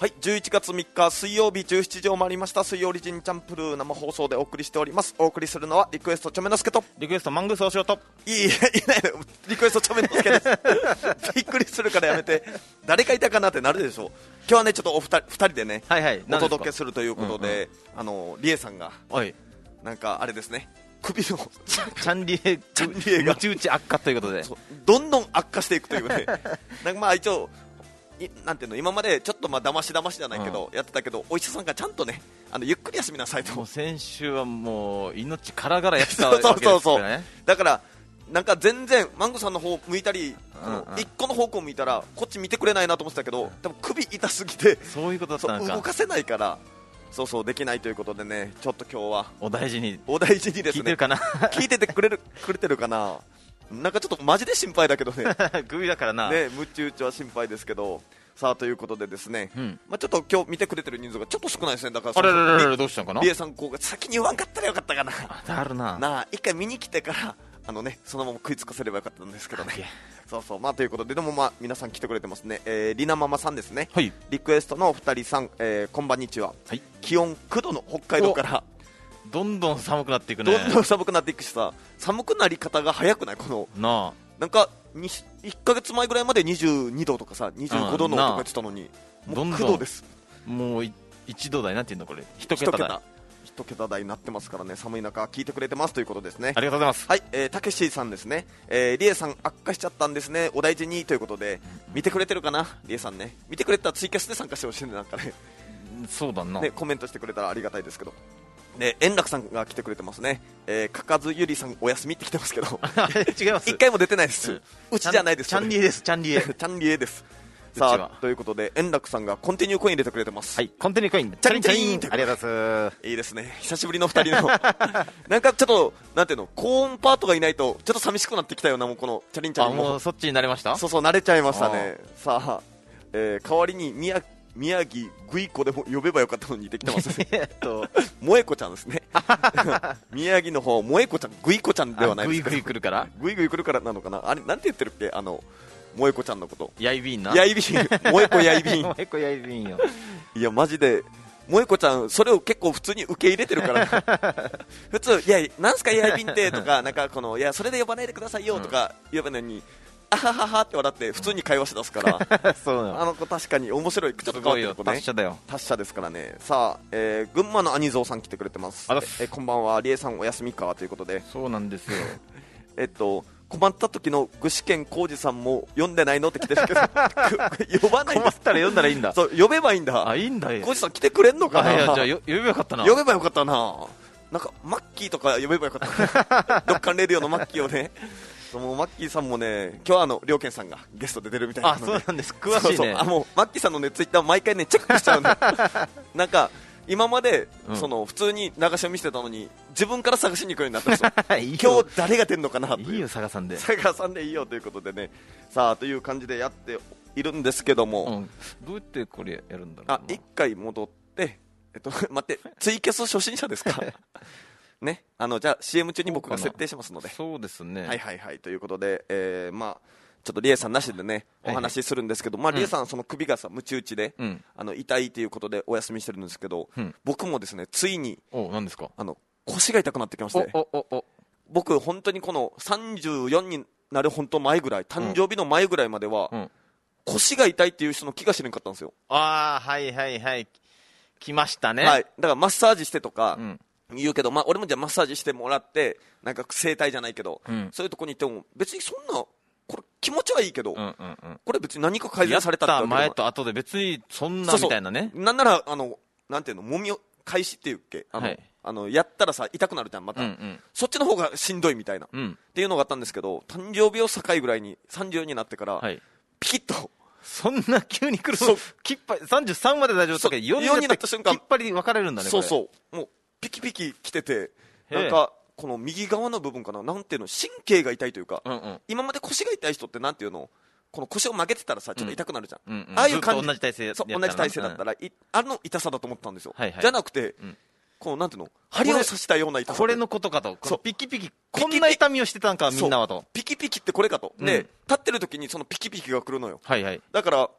はい、11月3日水曜日17時を回りました。水曜リジンチャンプルー生放送でお送りしております。お送りするのはリクエストチョメノスケとリクエストマングースおしよといないのリクエストチョメノスケですびっくりするからやめて。誰かいたかなってなるでしょう。今日はねちょっと二人でね、 はいはい、 お届けするということで、リエさんがはいなんかあれですね、首のチャンリエがムチ打ち悪化ということでどんどん悪化していくというねなんかまあ一応なんていうの、今までちょっとだましじゃないけど、やってたけど、お医者さんがちゃんとねゆっくり休みなさいと。 もう先週はもう命からがらやってたわけですからね。 そうだからなんか全然マンゴさんの方向いたり、一個の方向向いたらこっち見てくれないなと思ってたけど、多分首痛すぎてそういうことだったのか、 動かせないからそうできないということでね、ちょっと今日はお大事にですね。 聞いてるかな聞いててくれてるかな。なんかちょっとマジで心配だけどね首だからな、 ね、ムチ打ちは心配ですけど。さあということでですね、ちょっと今日見てくれてる人数がちょっと少ないですね。だからあれどうしたんかな。 リエさんが先に言わんかったらよかったかな。 あるな一回見に来てからそのまま食いつかせればよかったんですけどね。そうまあということで、でもまあ皆さん来てくれてますね。リナママさんですね、はい、リクエストのお二人さん、こんばんにちは、はい、気温9度の北海道からどんどん寒くなっていくね。 どんどん寒くなっていくしさ、寒くなり方が早くない？このなんか1ヶ月前ぐらいまで22度とかさ25度のとか言ってたのに、もう9度です。 もう1度台なんていうのこれ、1桁台になってますからね。寒い中聞いてくれてますということですね。 ありがとうございます。 はい、たけしさんですね、リエさん悪化しちゃったんですね、お大事にということで、見てくれてるかな。リエさんね、見てくれたらツイキャスで参加してほしいね。なんかね、 そうだな、 ね、コメントしてくれたらありがたいですけど。で円楽さんが来てくれてますね。かかずゆりさんお休みって来てますけど違います、 一回も出てないです、うちじゃないです。 チャンリエですチャンリエですさあということで円楽さんがコンティニューコイン入れてくれてます。 はい、コンティニューコインチャリンチャリンありがとうございます。 いいですね、久しぶりの2人のなんかちょっとなんていうの、高音パートがいないとちょっと寂しくなってきたような、もうこのチャリンチャリンもうそっちになれました。 そう慣れちゃいましたね。さあ、代わりに宮城グイコでも呼べばよかったのにできてますね萌子ちゃんですね宮城の方萌子ちゃん、グイコちゃんではないですか。 グイ来るからなのかな。あれなんて言ってるっけ、萌子ちゃんのこと。 やいびんな、 やいびん萌子やいびん萌子やいびんよ。 いやマジで萌子ちゃんそれを結構普通に受け入れてるから普通、いやなんすかやいびんってとか、なんかいやそれで呼ばないでくださいよとか言えばいいのに、あはははって笑って普通に会話し出すからそう子確かに面白い、ちょっと変わってる子ね。 達者だよ、 達者ですからね。さあ、群馬の兄蔵さん来てくれてます。こんばんは、リエさんお休みかということで。 そうなんですよ困った時の具志堅浩二さんも読んでないのって来てるけど呼ばないんだ。 困ったら読んだらいいんだ。 そう呼べばいいんだ。 いいんだよ。 浩二さん来てくれんのかな。 いやじゃあ呼べばよかったな。 なんかマッキーとか呼べばよかったドッカンレディオのマッキーをねもうマッキーさんもね、今日りょうけんさんがゲストで出るみたいなので。 そうなんです、詳しいね。 もうマッキーさんのねツイッター毎回ねチェックしちゃうんだなんか今まで、普通に流し読みしてたのに自分から探しに行くようになったんですよ今日誰が出るのかなという。 いいよ探さんでいいよということでね。さあという感じでやっているんですけども、 どうやってこれやるんだろうな。 一回戻って待ってツイキャス初心者ですかね、じゃあ CM 中に僕が設定しますので。 そうですね。 はいということで、まあちょっとリエさんなしでねお話しするんですけど、リエさんその首がさムチ打ちで、痛いということでお休みしてるんですけど、僕もですねついに何ですか、 腰が痛くなってきまして。僕本当にこの34になる本当前ぐらい、誕生日の前ぐらいまでは、腰が痛いっていう人の気が知れんかったんですよ。 はい来ましたね。 はい、だからマッサージしてとか、言うけど、俺もじゃあマッサージしてもらってなんか整体じゃないけど、そういうとこに行っても別にそんなこれ気持ちはいいけど、これ別に何か改善されたってわけでも前と後で別にそんなみたいなね。 なんならなんていうの、もみ開始っていうっけ、やったらさ痛くなるじゃんまた、そっちの方がしんどいみたいな、っていうのがあったんですけど、誕生日を境ぐらいに34になってから、ピキッとそんな急に来るの。きっぱり33まで大丈夫だけど4になった瞬間きっぱり分かれるんだね。 もうピキピキ来てて、なんかこの右側の部分かな、なんていうの、神経が痛いというか、今まで腰が痛い人ってなんていうの、この腰を曲げてたらさちょっと痛くなるじゃん、ああいう感じ、 同じ体勢だったら、痛さだと思ったんですよ、じゃなくて、このなんていうの、針を刺したような痛さ。 これのことかと。ピキピキ、こんな痛みをしてたんかみんなはと。 ピキピキってこれかと。で立ってる時にそのピキピキが来るのよ。だから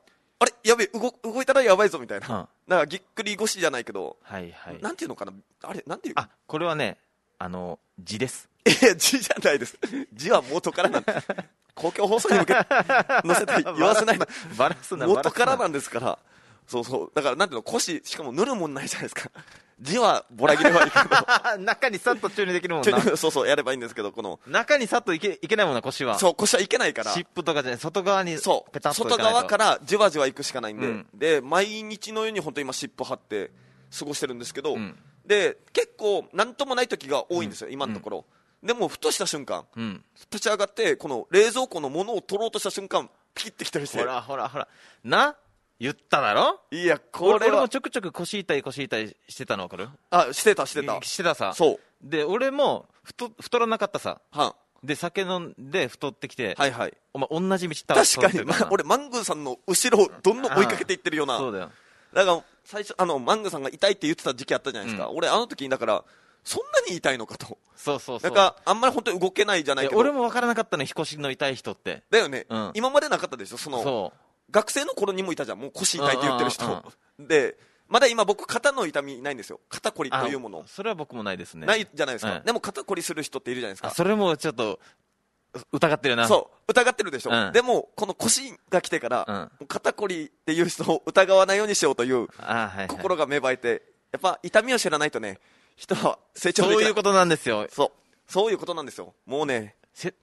あれやべえ、動いたらやばいぞみたいな。 うんだからぎっくり腰じゃないけど、 はいはい。 なんていうのかな、あれ、なんていうあ、これはね、字です。 字じゃないです。字は元からなんで。公共放送に向けて載せて言わせないの。 バラすな、 元からなんですから。そうそう。だからなんていうの、腰、しかも塗るもんないじゃないですか。字はボラ切れはいいけど。 中にさっと注入できるもんな。 そうそう、やればいいんですけど、この。 中にさっといけないもんな、腰は。 そう、腰はいけないから。 尻尾とかじゃない、外側にそう、 ペタッと外側からじわじわ行くしかないんで、 うん、 で、毎日のように本当に今尻尾張って過ごしてるんですけど、 うん、 で、結構なんともない時が多いんですよ、今のところ。でも、ふとした瞬間、立ち上がって、この冷蔵庫のものを取ろうとした瞬間、ピキってきたりして。 ほらほらほら。な言っただろ。 いや、これは。 俺もちょくちょく腰痛いしてたの分かる？ あ、してたさ。 そう。 で、俺も太らなかったさ。 はん。 で、酒飲んで太ってきて。 はいはい。 お前、同じ道行った確かに、俺、マングーさんの後ろをどんどん追いかけていってるような。 そうだよ。 だから、最初、マングーさんが痛いって言ってた時期あったじゃないですか。俺、あの時に、だから、そんなに痛いのかと。 そう。 なんか、あんまり本当に動けないじゃないけど。 俺も分からなかったの、腰の痛い人って。 だよね。今までなかったでしょ、 そう。 学生の頃にもいたじゃん、もう腰痛いって言ってる人。で、まだ今僕、肩の痛みないんですよ。肩こりというもの。 それは僕もないですね。 ないじゃないですか。でも肩こりする人っているじゃないですか。 それもちょっと、疑ってるな。 そう、疑ってるでしょ。でも、この腰が来てから、肩こりっていう人を疑わないようにしようという心が芽生えて、やっぱ痛みを知らないとね、人は成長できない。 そういうことなんですよ。 そういうことなんですよ。もうね。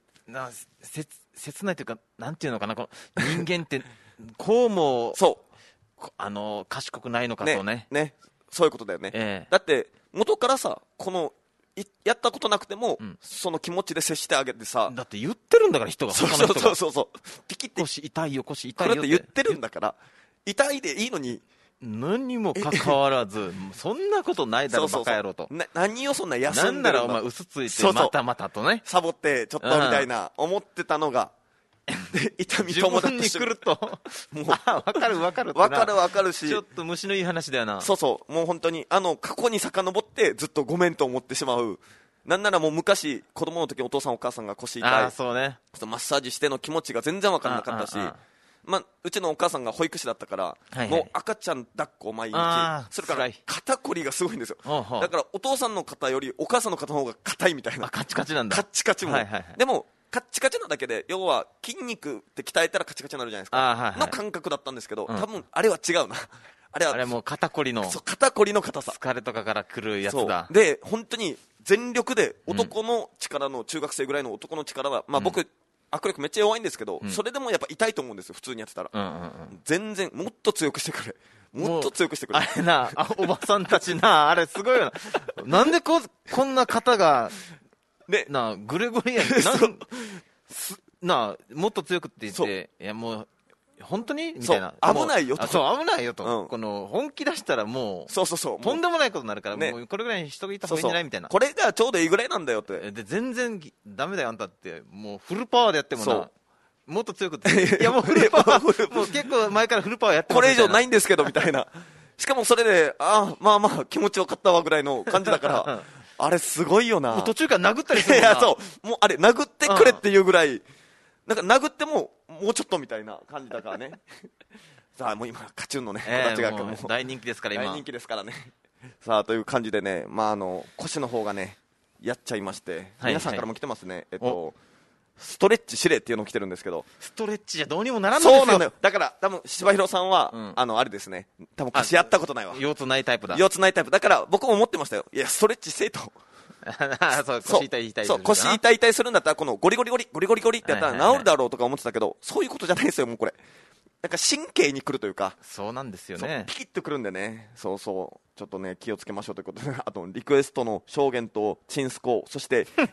切ないというか、なんていうのかな、この人間って、こうも、賢くないのかとね。 ね。そういうことだよね。だって、元からさ、この、やったことなくても、その気持ちで接してあげてさ。 だって言ってるんだから、人が。 そう。ピキって。 腰痛いよ、腰痛いよ。 これって言ってるんだから、痛いでいいのに。 何にもかかわらず、そんなことないだろ、バカ野郎と。 何をそんな休んでるんだ。 なんならお前嘘ついて、またとね。 サボって、ちょっとみたいな、思ってたのが、痛み友達に来ると、もう、わかるわかるし、 ちょっと虫のいい話だよな。 そう、もう本当に、過去に遡ってずっとごめんと思ってしまう。なんならもう昔、子供の時お父さんお母さんが腰痛い。 そうね。 マッサージしての気持ちが全然わからなかったし、うちのお母さんが保育士だったから、もう赤ちゃん抱っこ毎日。それから肩こりがすごいんですよ。だからお父さんの肩よりお母さんの肩の方が硬いみたいな。 カッチカチなんだ。 カッチカチも。でも、カッチカチなだけで、要は筋肉って鍛えたらカチカチになるじゃないですか。の感覚だったんですけど、多分あれは違うな。あれもう肩こりの。 そう、肩こりの硬さ。 疲れとかから来るやつだ。 で、本当に全力で男の力の、中学生ぐらいの男の力は、僕、握力めっちゃ弱いんですけど、それでもやっぱ痛いと思うんですよ、普通にやってたら。全然、もっと強くしてくれ。もっと強くしてくれ。 あれな、おばさんたちな、あれすごいよな。なんでこんな肩が、グレゴリアン、もっと強くって言って、いやもう、本当にみたいな。 危ないよと。 そう、危ないよと。この、本気出したらもう、とんでもないことになるから、もうこれぐらいに人がいた方がいいんじゃないみたいな。 これがちょうどいいぐらいなんだよって。 で、全然ダメだよ、あんたって。もうフルパワーでやってもな。もっと強くて。いや、もうフルパワー、もう結構前からフルパワーやってます。 これ以上ないんですけど、みたいな。しかもそれで、まあ、気持ち分かったわぐらいの感じだから、あれすごいよな。 途中から殴ったりするもんな。 いや、そう。もうあれ、殴ってくれっていうぐらい、なんか殴っても、もうちょっとみたいな感じだからね。さあ、もう今、カチュンのね、子たちがもう大人気ですから、今。 大人気ですからね。さあ、という感じでね、腰の方がね、やっちゃいまして、皆さんからも来てますね。ストレッチ指令っていうの来てるんですけど。 ストレッチじゃどうにもならんのですよ。 そうなんだよ。だから、多分、柴弘さんは、あれですね。多分腰やったことないわ。 腰痛ないタイプだ。 腰痛ないタイプ。だから、僕も思ってましたよ。いや、ストレッチせえと。 そう、腰痛いそう、腰痛いするんだったら、このゴリゴリってやったら治るだろうとか思ってたけど、そういうことじゃないですよ、もうこれ。なんか神経に来るというか。 そうなんですよね。 ピキッとくるんでね。そう。ちょっとね、気をつけましょうということで、あと、リクエストの証言とチンスコー、そして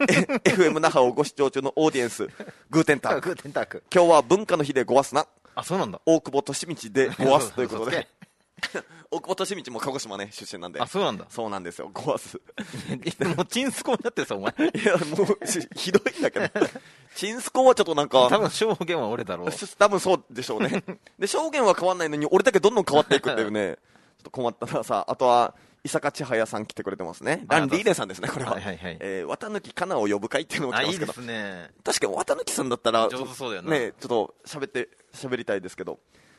、FM 那覇をご視聴中のオーディエンス、グーテンターク。今日は文化の日でごわすな。 あ、そうなんだ。 大久保利道でごわすということで。大久保利道も鹿児島ね、出身なんで。 あ、そうなんだ。 そうなんですよ、ごわす。 もう、チンスコになってるさ、お前。 いや、もう、ひどいんだけど。チンスコはちょっとなんか。 多分証言は俺だろう。 多分そうでしょうね。で、証言は変わんないのに、俺だけどんどん変わっていくっていうね。ちょっと困ったなさ。あとは、伊坂千早さん来てくれてますね。ランリーレンさんですね、これは。綿貫かなを呼ぶ会っていうのも来てますけど。 いいですね。 確かに綿貫さんだったら、 上手そうだよね、ちょっと喋りたいですけど。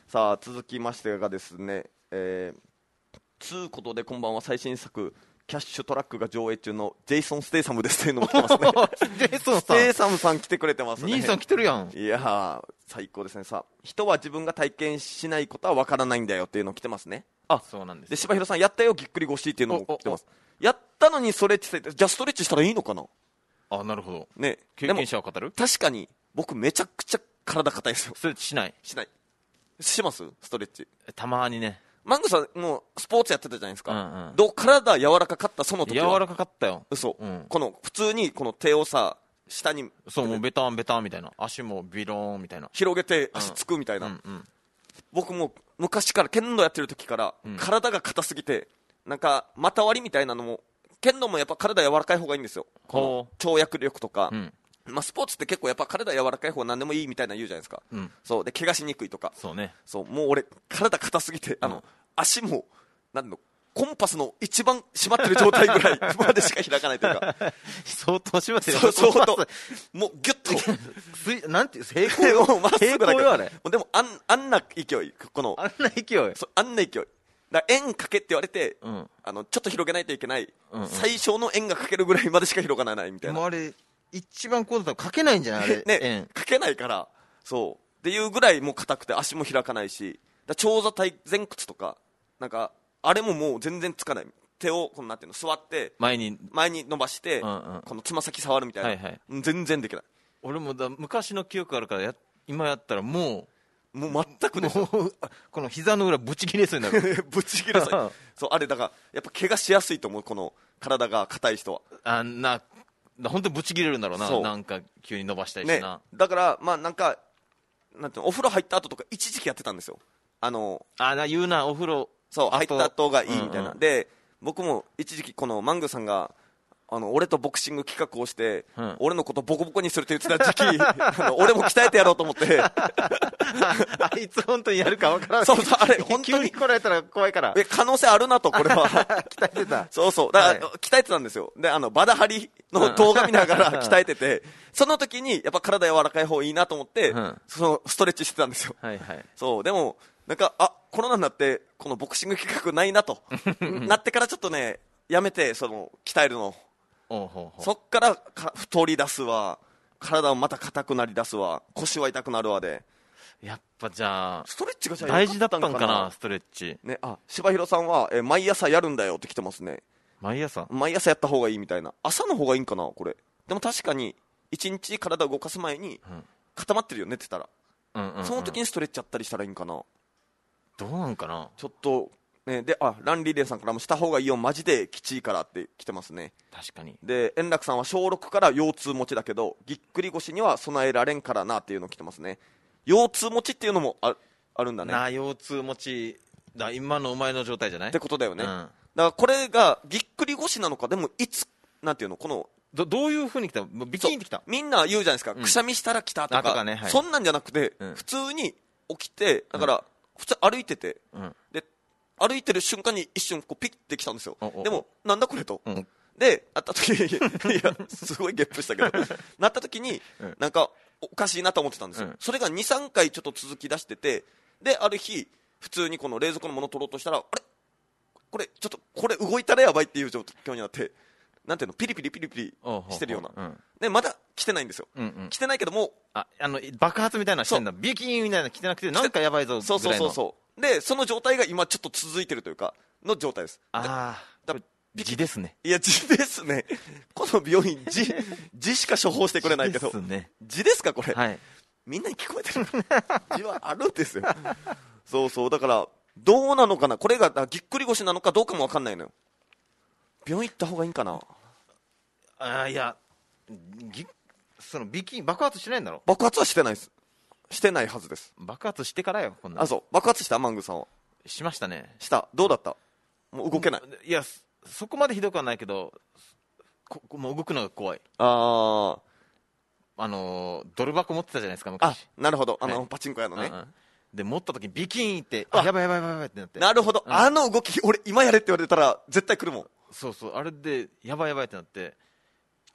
さあ続きましてがですね、つうことでこんばんは、最新作キャッシュトラックが上映中のジェイソン・ステイサムですというのも来てますねジェイソンステイサムさん来てくれてますね。 兄さん来てるやん。 いやー最高ですね。さあ、人は自分が体験しないことは分からないんだよっていうの来てますね。あ、 そうなんですで柴弘さんやったよぎっくり腰っていうのも来てます。やったのにストレッチしてじゃあストレッチしたらいいのかな。 あ、なるほどね、 経験者は語る。 確かに僕めちゃくちゃ体硬いですよ。 ストレッチしないしますストレッチ。 たまにね。 マングさんもうスポーツやってたじゃないですか、 うんうん、 どう体柔らかかった。その時は柔らかかったよ。 嘘、うん、この普通にこの手をさ下にそうもうベタンベタンみたいな、足もビローンみたいな広げて足つくみたいな、うんうん、僕も昔から剣道やってる時から、うん、体が硬すぎてなんか股割りみたいなのも、剣道もやっぱ体柔らかい方がいいんですよ、この跳躍力とか、うんまあ、スポーツって結構やっぱ体柔らかい方が何でもいいみたいな言うじゃないですか、うん、そうで怪我しにくいとか。 そうね。 そうもう俺体硬すぎて足もなんのコンパスの一番締まってる状態ぐらいまでしか開かないというか相当締まってる。 そう相当もうギュッとなんて平行よまっすぐだけよあれ。 でもあんな勢い、このあんな勢い、 あんな勢いだ円かけって言われて、うん、ちょっと広げないといけない、うんうん、最小の円がかけるぐらいまでしか広がらないみたいな。 もうあれ一番こうだったらかけないんじゃないあれね、かけないからそうっていうぐらいもう硬くて足も開かないし、長座体前屈とかなんかあれももう全然つかない。手をこのなんていうの座って前に伸ばして、うんうん、このつま先触るみたいな、はいはい、全然できない。 俺も昔の記憶あるから今やったらもう全くですよ。 この膝の裏ブチ切れそうになるブチ切れそうそうあれだからやっぱ怪我しやすいと思う、この体が硬い人は。 本当にブチ切れるんだろうな。なんか急に伸ばしたりしてな、 ね、だからまあなんかなんていうの、お風呂入った後とか一時期やってたんですよ。 言うな、お風呂そう入った後がいいみたいな、うんうん、で僕も一時期このマングさんが俺とボクシング企画をして、うん、俺のことボコボコにするって言ってた時期俺も鍛えてやろうと思ってあいつ本当にやるか分からない。 そうあれ本当に急に来られたら怖いから。 可能性あるなと、これは鍛えてた。 そうそうだから、はい、鍛えてたんですよ。でバダハリの動画見ながら鍛えててその時にやっぱ体柔らかい方いいなと思って、うん、そのストレッチしてたんですよ、はいはい、そうでもなんかコロナになってこのボクシング企画ないなとなってからちょっとねやめて、その鍛えるのそっから太り出すわ、体もまた硬くなり出すわ、腰は痛くなるわで、 やっぱじゃあストレッチがじゃあ大事だったのかな。ストレッチね。柴弘さんは、毎朝やるんだよって来てますね。 毎朝やった方がいいみたいな。朝の方がいいんかなこれ。でも確かに1日体を動かす前に固まってるよ、寝てたら、うんうんうん、その時にストレッチやったりしたらいいんかな。 どうなんかなちょっとね。でランリレーさんからもした方がいいよマジできちいからって来てますね。 確かに。 で円楽さんは小6から腰痛持ちだけどぎっくり腰には備えられんからなっていうの来てますね。腰痛持ちっていうのもあるんだね。 腰痛持ちだ、今のお前の状態じゃないってことだよね、うん、だからこれがぎっくり腰なのか。でもいつなんていうの、このどういう風に来た、ビキンってきた。 みんな言うじゃないですか、くしゃみしたら来たとか、ね、はい、そんなんじゃなくて、うん、普通に起きて、だから、普通歩いてて、うん、で歩いてる瞬間に一瞬こうピッてきたんですよ。でもなんだこれと、うん、で会った時いやすごいゲップしたけどなった時に、なんかおかしいなと思ってたんですよ、うん、それが 2,3 回ちょっと続き出してて、である日普通にこの冷蔵庫のもの取ろうとしたら、あれこれちょっとこれ動いたらやばいっていう状況になって、なんていうの、ピリピリピリピリしてるような、うん、でまだ来てないんですよ、うんうん、来てないけども爆発みたいなしてんだ、ビキーンみたいな来てなくて、なんかやばいぞぐらいの。 そうでその状態が今ちょっと続いてるというかの状態です。 痔ですね。 いや痔ですね。この病院痔しか処方してくれないけど痔ですかこれ、はい、みんなに聞こえてる痔はあるんですよそうだからどうなのかな、これがぎっくり腰なのかどうかも分かんないのよ。病院行った方がいいんかな。 いやその爆発してないんだろ。 爆発はしてないです。してないはずです。 爆発してからよ、こんな。 そう爆発したマングさんは。 しましたね。 どうだった。もう動けない。 いやそこまでひどくはないけど、もう動くのが怖い。ドル箱持ってたじゃないですか昔。 なるほど、パチンコ屋のね、うんうん、 で持った時にビキーンってやばいってなって。 なるほど、うん、動き俺今やれって言われたら絶対来るもん。 そうあれでやばいってなって、ちょっ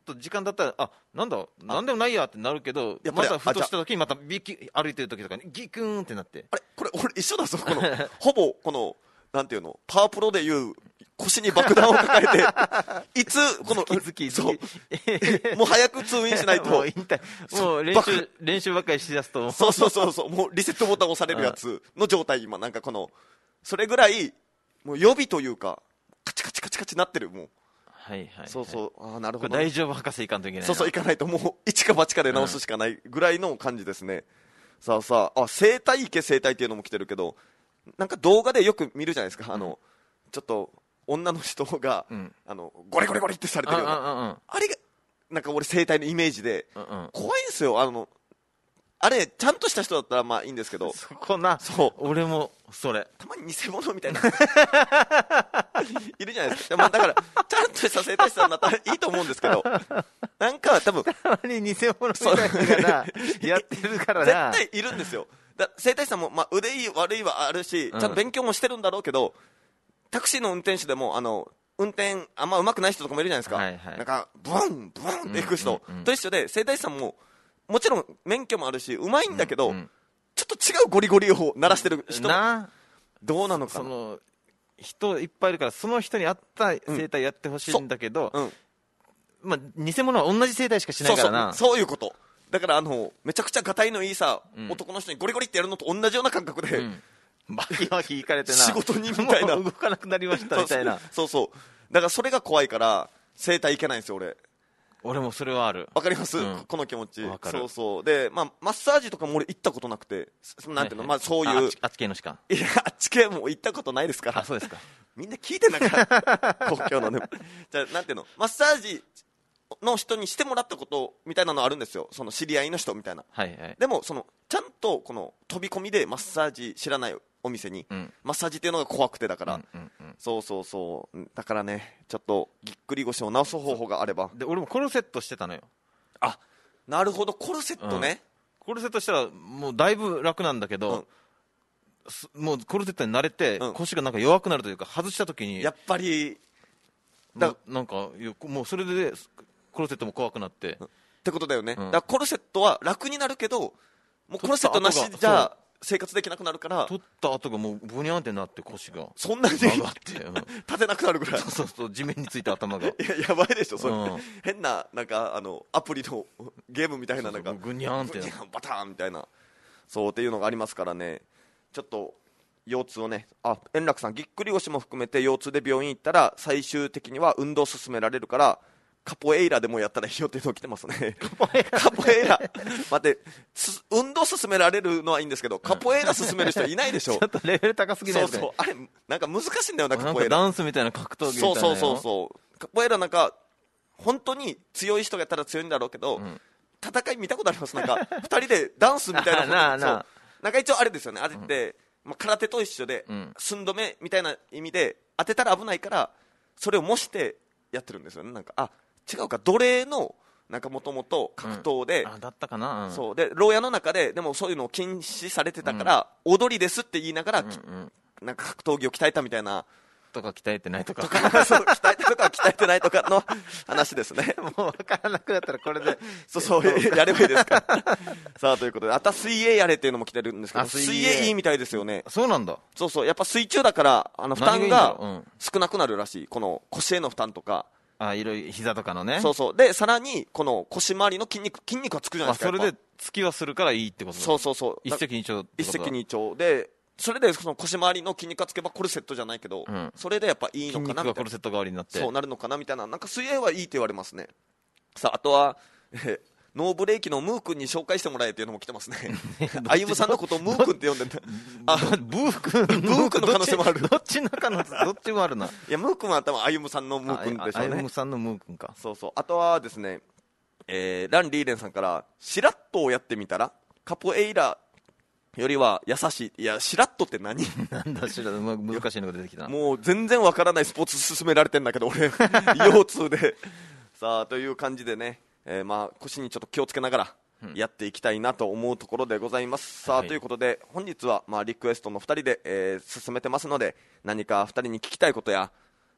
と時間だったらなんでもないやってなるけど、またふとした時にまた歩いてる時とかにギクーンってなって、 あれこれ俺一緒だぞ、このほぼこのなんていうの、パワープロでいう腰に爆弾を抱えていつこのそうもう早く通院しないともう練習ばっかりしだすとそうもうリセットボタン押されるやつの状態、今なんかこのそれぐらいもう予備というかカチカチカチカチなってる、もうそうなるほど、 これ大丈夫博士いかんといけないな、 そういかないともう一か八かで直すしかないぐらいの感じですね。さあ整体池整体っていうのも来てるけど、なんか動画でよく見るじゃないですか、ちょっと女の人が、ゴリゴリゴリってされてるような、あれがなんか俺整体のイメージで、怖いんですよ。あれちゃんとした人だったらまあいいんですけど、 俺もそれたまに偽物みたいないるじゃないですか。だからちゃんとした整体師さんだったらいいと思うんですけど、なんか多分たまに偽物みたいなやってるからな絶対いるんですよ。整体師さんも、まあ、腕いい悪いはあるし、ちゃんと勉強もしてるんだろうけど、タクシーの運転手でも運転あんま上手くない人とかもいるじゃないですか、なんかブワンブワンっていく人、と一緒で、整体師さんももちろん免許もあるし上手いんだけど、ちょっと違うゴリゴリを鳴らしてる人どうなのかな。 その人いっぱいいるから、その人に合った整体やってほしいんだけど、まあ、偽物は同じ整体しかしないからな。 そういうことだから、めちゃくちゃガタイのいいさ、男の人にゴリゴリってやるのと同じような感覚で、 バキバキいかれてな、 仕事人みたいな、 もう動かなくなりましたみたいな。 そうだからそれが怖いから整体行けないんですよ俺もそれはある。 わかります、この気持ち。そうで、まあ、マッサージとかも俺行ったことなくて、なんていうの、まあ、そういうあっち系のしか、 いや、あっち系も行ったことないですから。 そうですか。 みんな聞いてなから公共のねじゃあなんていうの、マッサージの人にしてもらったことみたいなのあるんですよ、その知り合いの人みたいな、でもちゃんとこの飛び込みでマッサージ知らないお店に、マッサージっていうのが怖くて、だから、そうだからね、ちょっとぎっくり腰を治す方法があれば。 で俺もコルセットしてたのよ。 なるほど、コルセットね、 コルセットしたらもうだいぶ楽なんだけど、もうコルセットに慣れて、腰がなんか弱くなるというか、外した時にやっぱりなんかもうそれでコルセットも怖くなってってことだよね、だからコルセットは楽になるけど、もうコルセットなしじゃ生活できなくなるから、 取った後がもうブニャンってなって、腰がそんなに曲がって立てなくなるぐらいそう地面についた頭がやばいでしょそれ、変ななんかアプリのゲームみたいな、なんかグニャンってバターンみたいな、そうっていうのがありますからね。ちょっと腰痛をね、円楽さん、ぎっくり腰も含めて腰痛で病院行ったら最終的には運動を勧められるからカポエイラでもやったらいいよっていうの来てますね。カポエイラ待って、運動勧められるのはいいんですけど、カポエイラ勧める人いないでしょちょっとレベル高すぎないですか。 あれなんか難しいんだよな、カポエイラ。 ダンスみたいな格闘技みたいな。 そうカポエイラなんか本当に強い人がやったら強いんだろうけど、戦い見たことあります。なんか2人でダンスみたいななんか一応あれですよね、あれって、空手と一緒で、寸止めみたいな意味で当てたら危ないからそれを模してやってるんですよね。なんか違うか、奴隷のなんかもともと格闘で、 だったかな、 そうで牢屋の中ででもそういうのを禁止されてたから、踊りですって言いながら、なんか格闘技を鍛えたみたいなとか鍛えてないとかそう鍛えてるとか鍛えてないとかの話ですね。 もう分からなくなったらこれでそうやればいいですかさあということで、あた水泳やれっていうのも来てるんですけど、水泳いいみたいですよね。 そうなんだ。 そうやっぱ水中だから負担が少なくなるらしい。この腰への負担とかいろいろ膝とかのね。 でさらにこの腰回りの筋肉がつくじゃないですか。 それで突きはするからいいってことだ。 そう一石二鳥ってことだ。 一石二鳥で、それでその腰回りの筋肉がつけばコルセットじゃないけど、それでやっぱいいのかなみたいな、 筋肉がコルセット代わりになってそうなるのかなみたいな、なんか水泳はいいって言われますね。さああとは、ノーブレーキのムー君に紹介してもらえっていうのも来てますね。歩夢さんのことをムー君って呼んでる。 ブー君の可能性もある。 どっちの可能性、どっちもあるな。いやムー君は多分歩夢さんのムー君でしょうね。 歩夢さんのムー君か。 あとはですね、ランリーレンさんからシラットをやってみたらカポエイラよりは優しい。いや、シラットって何なんだシラット、難しいのが出てきたな。 もう全然わからないスポーツ勧められてんだけど俺腰痛でさあという感じでね、腰にちょっと気をつけながらやっていきたいなと思うところでございます。さあということで本日はリクエストの2人で、進めてますので、何か2人に聞きたいことや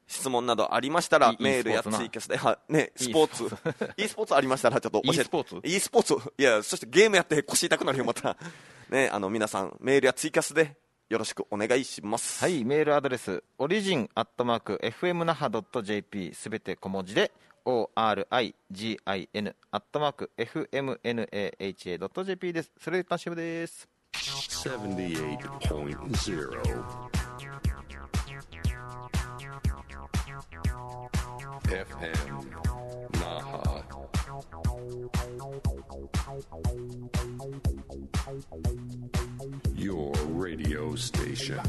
質問などありましたらメールやツイキャスでスポーツe スポーツありましたらちょっと教えて。 e スポーツいや、そしてゲームやって腰痛くなるよまたね、皆さんメールやツイキャスでよろしくお願いします。 はい、メールアドレスorigin@fmnaha.jp すべて小文字で origin@fmnaha.jp です。それではシブです。 78.0 FM Naha. Your radio station.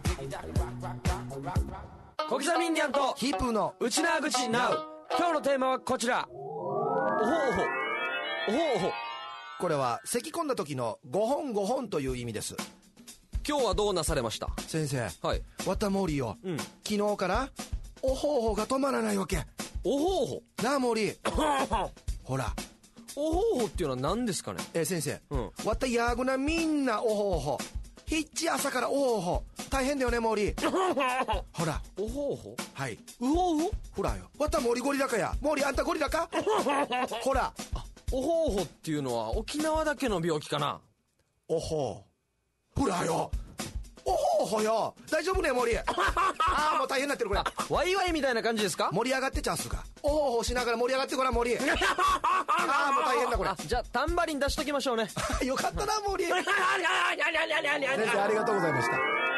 小刻みインディアンとヒープーの内縄口ナウ。今日のテーマはこちら。おほおほおほおほ。 これは咳込んだ時の5本5本という意味です。 今日はどうなされました？ 先生、 はい。 わたモーリーよ、昨日からおほおほが止まらないわけ。 おほおほなあモーリーほら、 おほおほっていうのは何ですかね？ 先生、わたやぐなみんなおほおほ、ひっち朝からおほおほ大変だよねモーリーほら、 おほおほ、 はい、 うほうほ、 ほらよ、わたモーリーゴリラかや。モーリーあんたゴリラかほら、 おほおほっていうのは沖縄だけの病気かな？ おほほらよ、おほおほよ、大丈夫ねモーリーああもう大変になってるこれ。 ワイワイみたいな感じですか？ 盛り上がってちゃうすか。おほおほしながら盛り上がってごらんモーリーああもう大変だこれ。 じゃあタンバリン出しときましょうねよかったなモーリー先生ありがとうございました。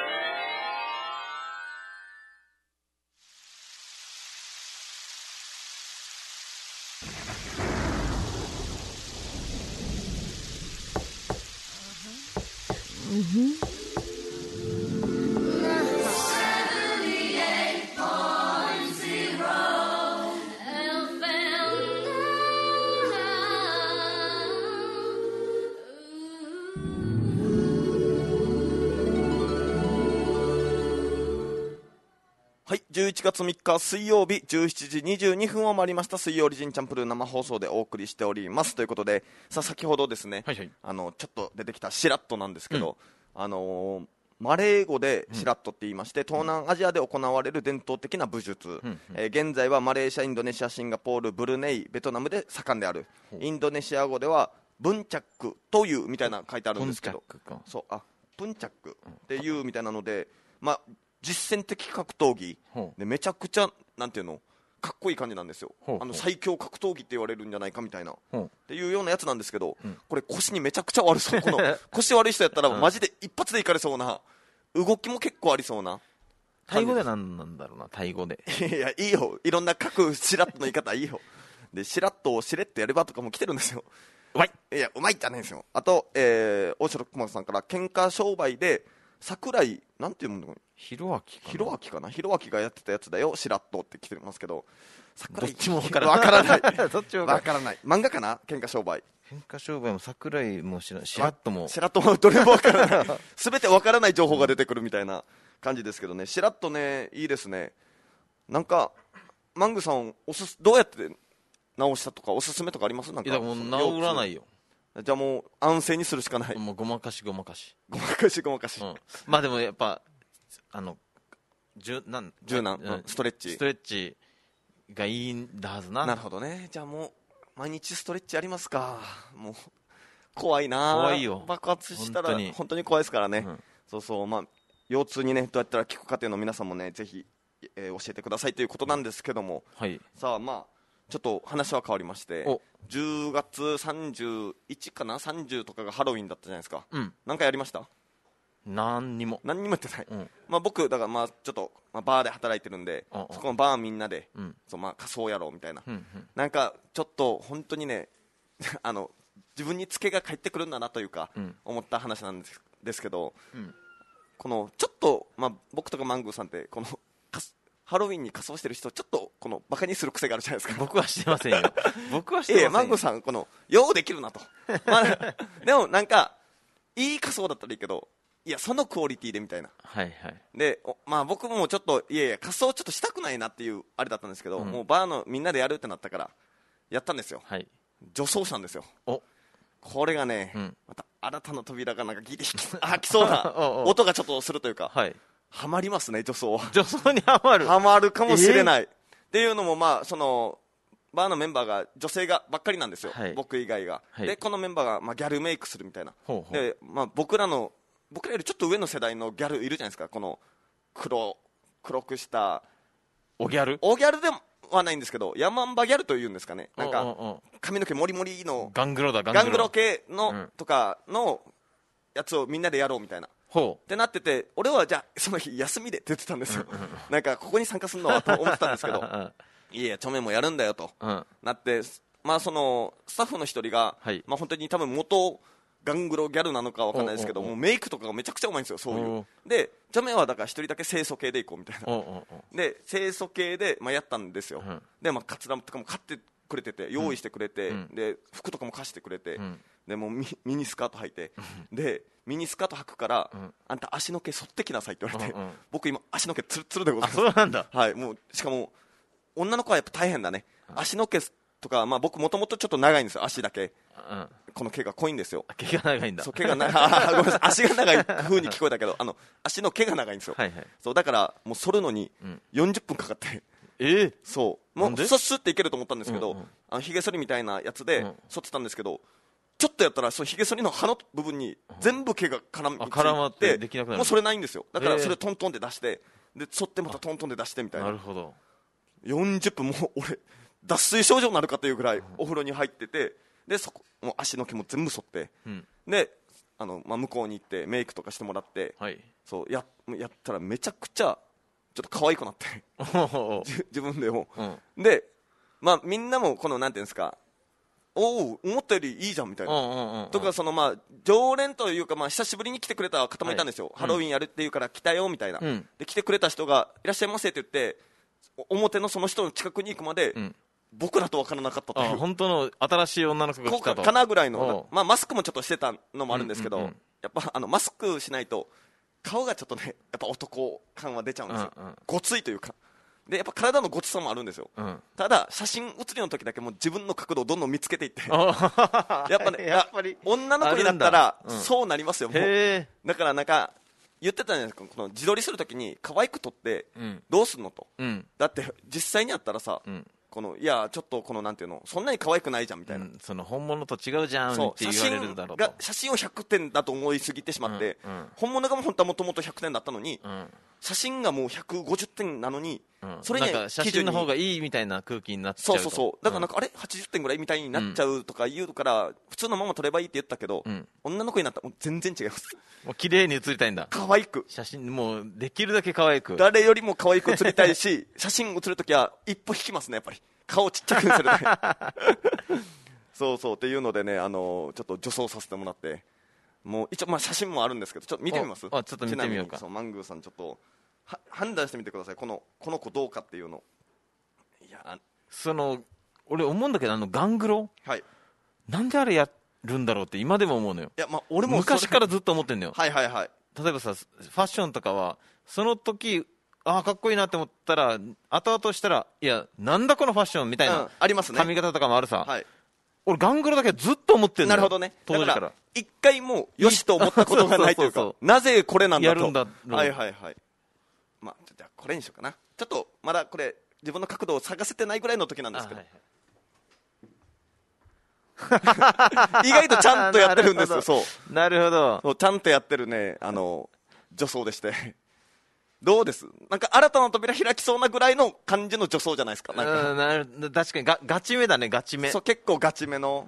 はい、11月3日水曜日17時22分を回りました。水曜オリジンチャンプルー生放送でお送りしておりますということで、さあ先ほどですね、 はいはい、 ちょっと出てきたシラットなんですけど、マレー語でシラットって言いまして、東南アジアで行われる伝統的な武術、現在はマレーシア、インドネシア、シンガポール、ブルネイ、ベトナムで盛んである。インドネシア語ではブンチャックというみたいな書いてあるんですけど、そうブンチャックっていうみたいなので、実践的格闘技でめちゃくちゃなんていうのかっこいい感じなんですよ。最強格闘技って言われるんじゃないかみたいなっていうようなやつなんですけど、これ腰にめちゃくちゃ悪そう。この腰悪い人やったらマジで一発でいかれそうな、動きも結構ありそうな。 タイ語で何なんだろうな、タイ語で。 いやいいよ、いろんな各シラットの言い方いいよ。でシラットをしれっとやればとかも来てるんですよ。 うまい、 いやうまいじゃないんですよ。あと大城熊さんから喧嘩商売で桜井なんていうの、 ひろあきかな、ひろあきがやってたやつだよシラットって来てますけど、 どっちもわからないどっちもわからない。漫画かな、喧嘩商売も桜井もしらシラットもどれもわからない全てわからない情報が出てくるみたいな感じですけどね。シラットね、いいですね。なんかマングさんどうやって直したとかおすすめとかあります？なんかいやもう治らないよ。 じゃあもう安静にするしかない。 もうごまかし、 まあでもやっぱ柔軟、 ストレッチがいいんだはずな。 なるほどね。じゃあもう毎日ストレッチやりますか。もう怖いな。 怖いよ、 爆発したら本当に怖いですからね、そうそう、腰痛にねどうやったら効くかというのを皆さんもねぜひ、教えてくださいということなんですけども、さあちょっと話は変わりまして、10月31かな、30とかがハロウィンだったじゃないですか。なんかやりました？ 何にもやってない。僕だからちょっと、バーで働いてるんで、そこのバーみんなで、仮装やろうみたいな、なんかちょっと本当にね自分にツケが返ってくるんだなというか、思った話なんですけど、このちょっと、僕とかマングーさんってこのハロウィンに仮装してる人ちょっとこのバカにする癖があるじゃないですか。 僕はしてませんよマングーさんこのようできるなとでもなんかいい仮装だったらいいけど、いやそのクオリティでみたいな、で僕もちょっといや仮装ちょっとしたくないなっていうあれだったんですけど、もうバーのみんなでやるってなったからやったんですよ。女装したんですよ。これがね、また新たな扉がなんかギリ開きそうな音がちょっとするというか、 ハマりますね、女装は。 女装にハマる。 ハマるかもしれない。っていうのも、まあ、その、バーのメンバーが女性がばっかりなんですよ、 はい、 僕以外が。 はい、 で、このメンバーが、まあ、ギャルメイクするみたいな。 ほうほうで、まあ、僕らよりちょっと上の世代のギャルいるじゃないですか、この黒くした。 おギャルではないんですけど、ヤマンバギャルというんですかね。なんか、髪の毛モリモリの。 ガングロ系の、とかのやつをみんなでやろうみたいな。ってなってて、俺はじゃあその日休みでって言ってたんですよ。なんかここに参加するのはと思ってたんですけどいや著名もやるんだよと、なって、まあ、そのスタッフの一人が、まあ、本当に多分元ガングロギャルなのかわかんないですけど、もうメイクとかがめちゃくちゃうまいんですよ、そういう。で著名はだから一人だけ清楚系でいこうみたいな。で清楚系で、まあ、やったんですよ。で、まあ、カツラとかも買ってくれてて、用意してくれて、で服とかも貸してくれて、でもうミニスカート履いて、でミニスカート履くから、あんた足の毛剃ってきなさいって言われて、僕今足の毛ツルツルでございます。 そうなんだ。 はい、もうしかも女の子はやっぱ大変だね。足の毛とか、まあ、僕もともとちょっと長いんですよ、足だけ。この毛が濃いんですよ。 毛が長いんだ。 そう、毛が長い。ごめんなさい、足が長い風に聞こえたけど、足の毛が長いんですよ。そうだからもう剃るのに40分かかって。そうもうスッていけると思ったんですけど、ひげ剃りみたいなやつで剃ってたんですけど、ちょっとやったらそのひげ剃りの葉の部分に全部毛が絡まってできなくなる。もうそれないんですよ。だからそれトントンで出して、で剃ってまたトントンで出してみたいな。 なるほど。 40分もう俺脱水症状になるかというぐらいお風呂に入ってて、でそこもう足の毛も全部剃って、でまあ、向こうに行ってメイクとかしてもらって、そうやったらめちゃくちゃちょっと可愛くなって自分でも、で、まあ、みんなもこのなんていうんですか、お思ったよりいいじゃんみたいな、とかそのまあ常連というか、まあ久しぶりに来てくれた方もいたんですよ。ハロウィンやるっていうから来たよみたいな、で来てくれた人がいらっしゃいませって言って表のその人の近くに行くまで、僕らと分からなかったという。 本当の新しい女の子が来たとかなぐらいの、まあ、マスクもちょっとしてたのもあるんですけど、やっぱマスクしないと顔がちょっとね、やっぱ男感は出ちゃうんですよ、ごついというか。でやっぱ体のごつさもあるんですよ、ただ写真写りの時だけもう自分の角度をどんどん見つけていってやっぱり女の子になったらそうなりますよ。もうだからなんか言ってたじゃないですか、この自撮りするときに可愛く撮ってどうすんのと、だって実際にあったらさ、いやちょっとなんていうの、そんなに可愛くないじゃんみたいな、 その本物と違うじゃんって言われるだろうと。 写真を100点だと思いすぎてしまって、本物が本当はもともと100点だったのに、写真がもう150点なのに、それになんか写真の方がいいみたいな空気になっちゃうと。 そうだからなんか、あれ80点ぐらいみたいになっちゃうとか言うから、普通のまま撮ればいいって言ったけど、女の子になったらもう全然違います。 もう綺麗に写りたいんだ。 可愛く写真もうできるだけ可愛く、 誰よりも可愛く写りたいし写真写るときは一歩引きますね、やっぱり顔ちっちゃく見せるそうっていうのでね、ちょっと女装させてもらって、もう一応まあ写真もあるんですけど、ちょっと見てみます。 ちょっと見てみようか。 マングーさんちょっと判断してみてください、この子どうかっていうの。いや俺思うんだけど、ガングロ、なんであれやるんだろうって今でも思うのよ。 いや、まあ、俺も昔からずっと思ってんのよ。 例えばさ、ファッションとかはその時かっこいいなって思ったら後々したら、いやなんだこのファッションみたいな、 ありますね、 髪型とかもあるさ、俺ガングロだけずっと思ってんのよ。 なるほどね。 当時から一回もよしと思ったことがないというかなぜこれなんだとやるんだろう。 まあ、じゃあこれにしようかな。ちょっとまだこれ自分の角度を探せてないぐらいの時なんですけど、意外とちゃんとやってるんですよ。そうなるほど、 ちゃんとやってるね、女装でしてどうです、なんか新たな扉開きそうなぐらいの感じの女装じゃないですか。 確かにガチめだね、ガチめ。 そう、結構ガチめの。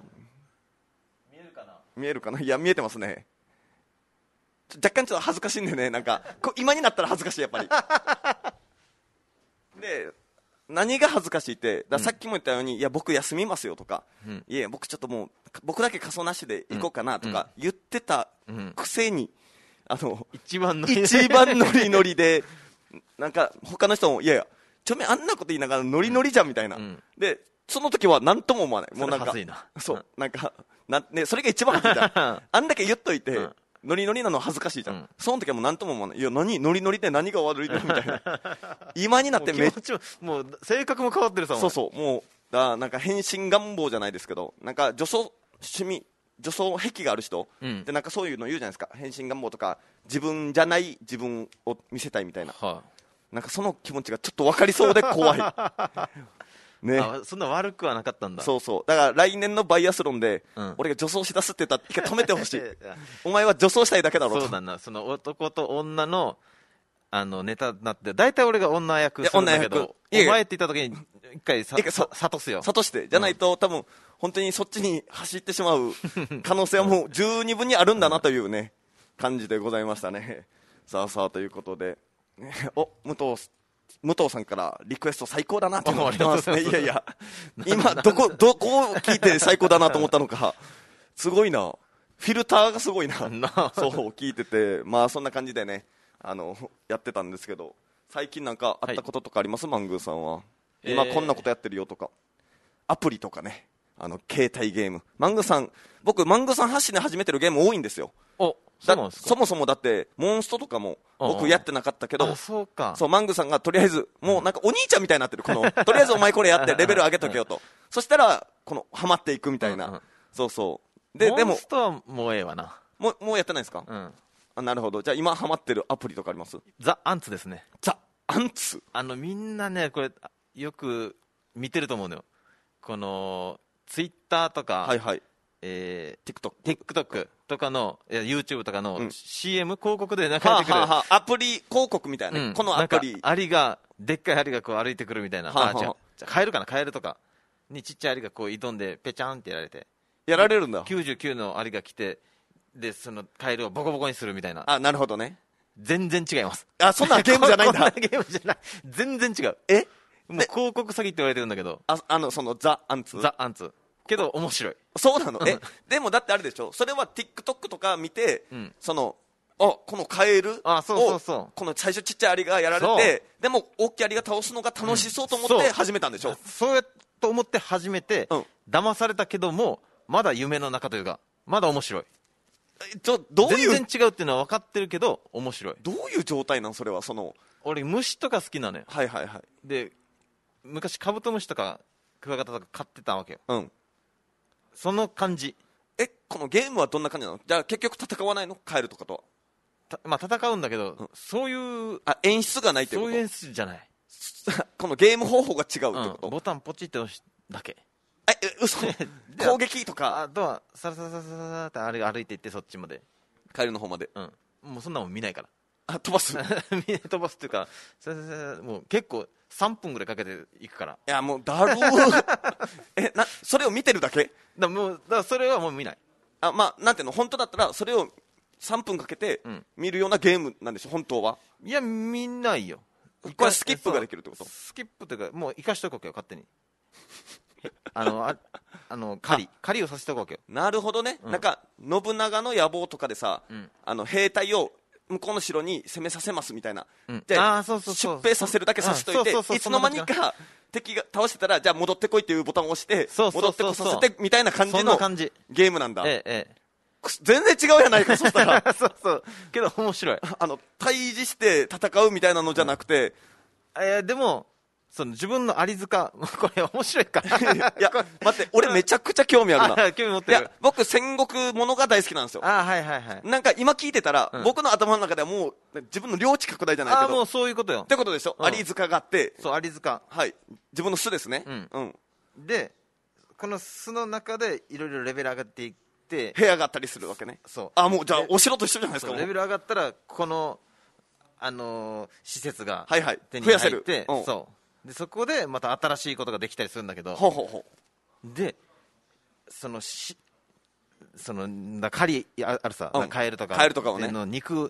見えるかな。いや見えてますね。若干ちょっと恥ずかしいんでね、なんか今になったら恥ずかしい、やっぱりで何が恥ずかしいって、さっきも言ったように、いや僕休みますよとか、いや僕ちょっともう僕だけ仮装なしで行こうかなとか言ってたくせに、 一番ノリノリでなんか他の人もいやいやあんなこと言いながらノリノリじゃんみたいな、でその時は何とも思わない。もうなんかそうなんかそれが一番恥ずいじゃんあんだけ言っといて、ノリノリなの恥ずかしいじゃん、その時はもう何とも思わない。いや何ノリノリで何が悪いのみたいな今になってもう性格も変わってるさ。 そうもうなんか変身願望じゃないですけど、なんか女装趣味女装癖がある人、 うんでなんかそういうの言うじゃないですか、変身願望とか自分じゃない自分を見せたいみたいな、 はなんかその気持ちがちょっと分かりそうで怖いね。 あ、そんな悪くはなかったんだ。 そうそう、だから来年のバイアスロンで、 うん俺が女装しだすって言ったら一回止めてほしいお前は女装したいだけだろと。 そうだな、その男と女のネタになって、大体俺が女役するんだけど、 いや女役いやいやお前って言った時に一回諭すよ。 諭してじゃないと、多分本当にそっちに走ってしまう可能性はもう十二分にあるんだなというね感じでございましたね。さあさあということで、お武藤さんからリクエスト最高だなっていうのが来てますね。いやいや今どこを聞いて最高だなと思ったのかすごいな、フィルターがすごいなそう聞いてて、まあそんな感じでねやってたんですけど、最近なんかあったこととかあります、マングーさんは。今こんなことやってるよとか、アプリとかね、携帯ゲーム、僕マングーさん発信で始めてるゲーム多いんですよ。 お、そうなんですか。 そもそもだってモンストとかも僕やってなかったけど、 そうか。 そうマングーさんがとりあえずもうなんかお兄ちゃんみたいになってる、このとりあえずお前これやってレベル上げとけよとそしたらハマっていくみたいな、そうそうでもモンストはもうええわな。 もうやってないですか、あ、なるほど。じゃあ今ハマってるアプリとかあります？ ザ・アンツですね。 ザ・アンツ。 みんなね、これよく見てると思うのよ。このツイッターとか、 はいはい、 TikTok とかのYouTube とかの CM 広告で流れてくる、 アプリ広告みたいなね、このアプリなんかアリがでっかいアリがこう歩いてくるみたいな、じゃあカエルとかにちっちゃいアリがこう挑んでペチャンってやられるんだ。99のアリが来て、でそのカエルをボコボコにするみたいな。 あ、なるほどね。 全然違います。 あ、そんなゲームじゃないんだ。 こんなゲームじゃない。全然違う。もう広告詐欺って言われてるんだけど。 そのザ・アンツ。 ザ・アンツ。けど面白い。 そうなの。でもだってあれでしょ、それは TikTok とか見て、このカエルをこの最初ちっちゃいアリがやられて、でも大きいアリが倒すのが楽しそうと思って始めたんでしょ。 そうやと思って始めて、騙されたけどもまだ夢の中というか、まだ面白い。 どういう全然違うっていうのは分かってるけど面白い。 どういう状態なんそれは。 俺虫とか好きなのよ。 はいはいはい。 で昔カブトムシとかクワガタとか飼ってたわけよ。その感じ。 このゲームはどんな感じなの？じゃあ結局戦わないの？カエルとかとは。 まあ戦うんだけど、そういう演出がないってこと？ そういう演出じゃない。 このゲーム方法が違うってこと？ ボタンポチって押すだけ。 嘘攻撃とか。 あとはサラサラサラサラってあれが歩いていって、そっちまで、 カエルの方まで。 もうそんなもん見ないから。 飛ばす飛ばすっていうか、もう結構3分ぐらいかけていくから。 いやもうだるそれを見てるだけだからそれはもう見ない。 まあなんていうの、本当だったらそれを3分かけて見るようなゲームなんでしょ本当は。 いや見ないよ。 これスキップができるってこと？ スキップっていうかもう生かしとくわけよ、勝手に。狩りをさせておくわけよ。なるほどね。なんか信長の野望とかでさ、兵隊を向こうの城に攻めさせますみたいな、で出兵させるだけさせといて、いつの間にか敵が倒してたらじゃあ戻ってこいっていうボタンを押して戻ってこさせてみたいな感じのゲームなんだ。全然違うやないかそしたらそうけど面白い。 対峙して戦うみたいなのじゃなくて、 でもその自分のアリ塚これ面白いかいや待って、俺めちゃくちゃ興味あるな。 興味持ってる。 いや僕戦国ものが大好きなんですよ。なんか今聞いてたら、僕の頭の中ではもう自分の領地拡大じゃないけど、 もうそういうことよってことでしょ。アリ塚があって、 そうアリ塚、 はい、自分の巣ですね。 でこの巣の中でいろいろレベル上がっていって部屋があったりするわけね。もうじゃあお城と一緒じゃないですか。 レベル上がったらこの施設が手に増やせる。 入ってでそこでまた新しいことができたりするんだけど、でその狩りあるさ、カエルとかをねの肉、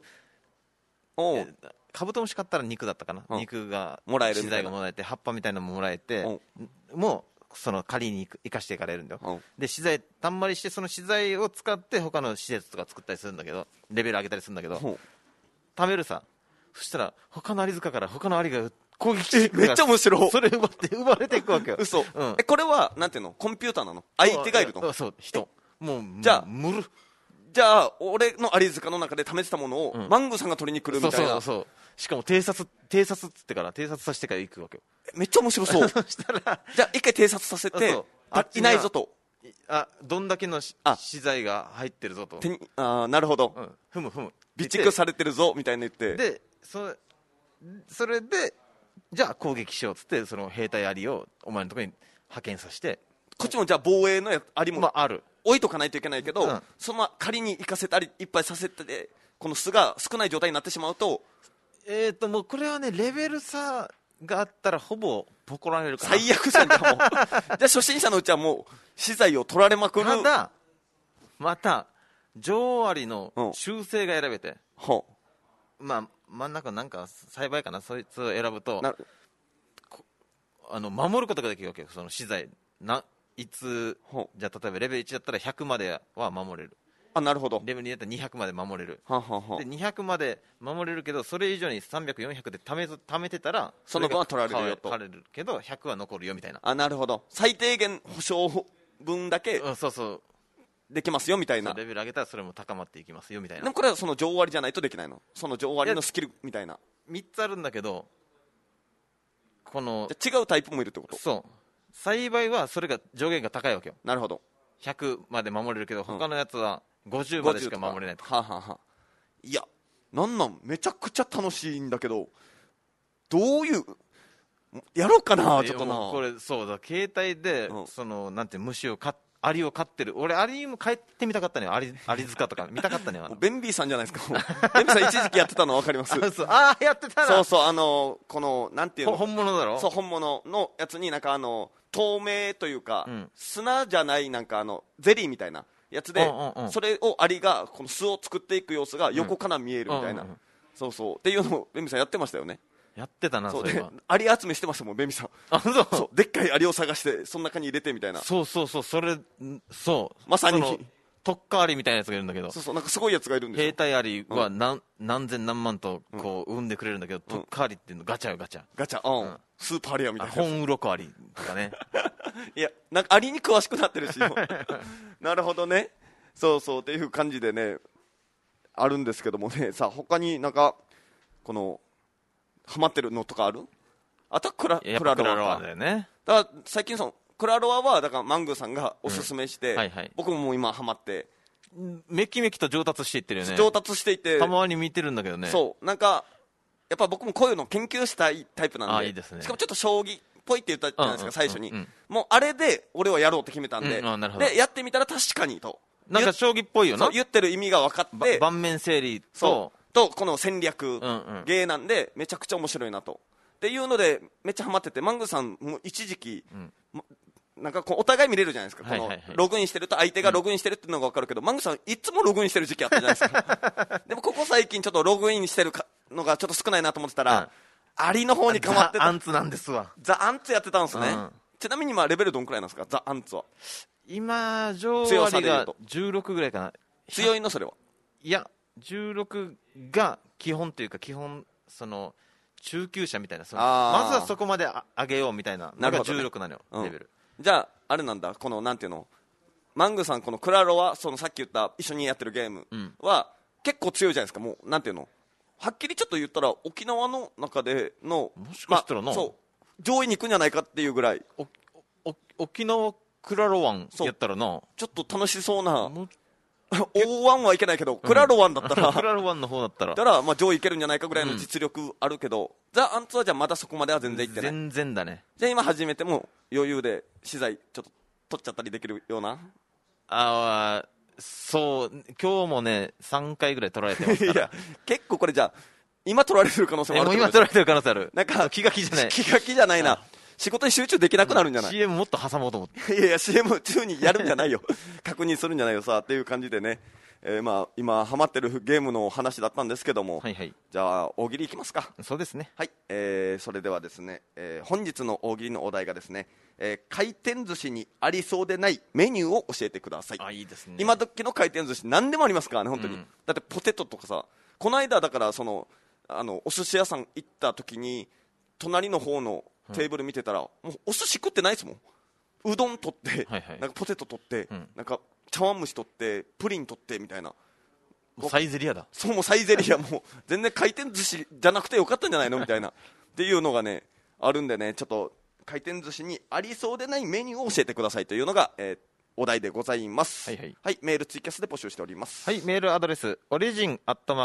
カブトムシ買ったら肉だったかな、肉がもらえる、 資材がもらえて葉っぱみたいなのももらえて、もうその狩りに生かしていかれるんだよ。で資材たんまりして、その資材を使って他の施設とか作ったりするんだけど、レベル上げたりするんだけど、食べるさ、そしたら他のアリ塚から他のアリが攻撃してめっちゃ面白い。 それ奪われていくわけよ。 嘘。これはなんていうの、コンピューターなの？相手がいるの？ そう、人。もうじゃあ俺のアリ塚の中で貯めてたものをマングーさんが取りに来るみたいな。 そうしかも偵察っつってから偵察させてから行くわけよ。 めっちゃ面白そう。そしたらじゃあ一回偵察させて、いないぞと。 どんだけのあ資材が入ってるぞと、 なるほど、 ふむふむ備蓄されてるぞみたいな言って、 でそれでじゃあ攻撃しようっつってその兵隊アリをお前のところに派遣させて、 こっちもじゃあ防衛のアリもある置いとかないといけないけど、 うんその仮に行かせたりいっぱいさせてこの巣が少ない状態になってしまうともうこれはねレベル差があったらほぼボコられるから最悪じゃんかもうじゃあ初心者のうちはもう資材を取られまくる。 ただまた女王アリの習性が選べて、 ほ真ん中なんか栽培かな、そいつを選ぶとな守ることができるわけよ。その資材いつほじゃあ例えばレベル1だったら100までは守れる、 なるほど。 レベル2だったら200まで守れる、 はははで200まで守れるけどそれ以上に300、400で貯めてたらその分は取られるよと取られるけど100は残るよみたいな、 なるほど。最低限保証分だけそうそうできますよみたいな。 レベル上げたらそれも高まっていきますよみたいな。 でもこれはその女王割じゃないとできないの。その女王割のスキルみたいな。 3つあるんだけどこのじゃあ違うタイプもいるってこと。 そう栽培はそれが上限が高いわけよ。 なるほど。 100まで守れるけど他のやつは50までしか守れないとか、 ははは。いやなんめちゃくちゃ楽しいんだけど、どういうやろうかなちょっとな。 もうこれそうだ携帯で、そのなんて虫をアリを飼ってる、俺アリも帰ってみたかったのよ。アリ塚とか見たかったのよ。 ベンビーさんじゃないですか。ベンビーさん一時期やってたの分かりますやってたな。 そうそうこのなんていうの本物だろ。 そう本物のやつになんか透明というか、砂じゃないなんかゼリーみたいなやつで、それをアリがこの巣を作っていく様子が横から見えるみたいな、そうそうっていうのをベンビーさんやってましたよね。 やってたな。 そうでそれはアリ集めしてましたもんベンビーさん。そうでっかいアリを探してその中に入れてみたいな。 そうそれそうまさにその特化アリみたいなやつがいるんだけど、 そうなんかすごいやつがいるんですよ。 兵隊アリは何千何万とこう産んでくれるんだけど、特化アリっていうのガチャガチャ、スーパーアリアみたいな本鱗アリとかねいやなんかアリに詳しくなってるしなるほどね。そうそうっていう感じでねあるんですけどもね。さあ他になんかこのハマってるのとかある？あとはクラロワだよね。 だから最近そのクラロワはだからマングーさんがおすすめして、 はいはい、 僕ももう今ハマってめきめきと上達していってるよね。 上達していてたまに見てるんだけどね。 そうなんかやっぱ僕もこういうの研究したいタイプなんで、 いいですね。 しかもちょっと将棋っぽいって言ったじゃないですか、最初に、もうあれで俺はやろうって決めたんで、でやってみたら確かにとなんか将棋っぽいよな。 そう言ってる意味が分かって盤面整理とこの戦略、芸なんでめちゃくちゃ面白いなとっていうのでめっちゃハマってて、マングーさんも一時期、なんかこうお互い見れるじゃないですか、このログインしてると相手がログインしてるっていうのが分かるけど、マングーさんいつもログインしてる時期あったじゃないですかでもここ最近ちょっとログインしてるのがちょっと少ないなと思ってたら、アリの方に変わってた。 ザ・アンツなんですわ。 ザ・アンツやってたんですね、ちなみに今レベルどんくらいなんですか、ザ・アンツは。 今女王アリが16ぐらいかな。 強いのそれは。 いや16が基本というか、基本その中級者みたいな、まずはそこまで上げようみたいなのが16なのよ、レベル。 じゃああれなんだ、このなんていうの、マングーさんこのクラロワ、そのさっき言った一緒にやってるゲームは、結構強いじゃないですか。もうなんていうの、はっきりちょっと言ったら沖縄の中でのもしかしたらそう上位に行くんじゃないかっていうぐらい沖縄クラロワンやったらな、 ちょっと楽しそうな。大ワンはいけないけど、クラロワンだったらクラロワンの方だったらまあ上位いけるんじゃないかぐらいの実力あるけど、ザ・アンツはじゃあまだそこまでは全然いってない。 全然だね。 じゃあ今始めても余裕で資材ちょっと取っちゃったりできるような。 そう今日もね3回ぐらい取られてますからいや結構これじゃあ今取られてる可能性もある。 今取られてる可能性ある。 なんか気が気じゃない。 気が気じゃないな。仕事に集中できなくなるんじゃない？ CM もっと挟もうと思って。 いやいや CM 中にやるんじゃないよ確認するんじゃないよさっていう感じでね、まあ今ハマってるゲームの話だったんですけども、 はいはい、 じゃあ大喜利いきますか。 そうですね。 はい、それではですね、本日の大喜利のお題がですね、回転寿司にありそうでないメニューを教えてください。 いいですね。 今時の回転寿司何でもありますからね本当に、だってポテトとかさ、この間だからそのお寿司屋さん行った時に隣の方のテーブル見てたら、もうお寿司食ってないですもん。うどん取って、なんかポテト取って、なんか茶碗蒸し取ってプリン取ってみたいな。 サイゼリヤだ。 そうもうサイゼリヤもう全然回転寿司じゃなくてよかったんじゃないのみたいなっていうのがねあるんでね、ちょっと回転寿司にありそうでないメニューを教えてくださいというのが、 お題でございます。 はいはい、 はい、メールツイキャスで募集しております。 はい、メールアドレスオリジン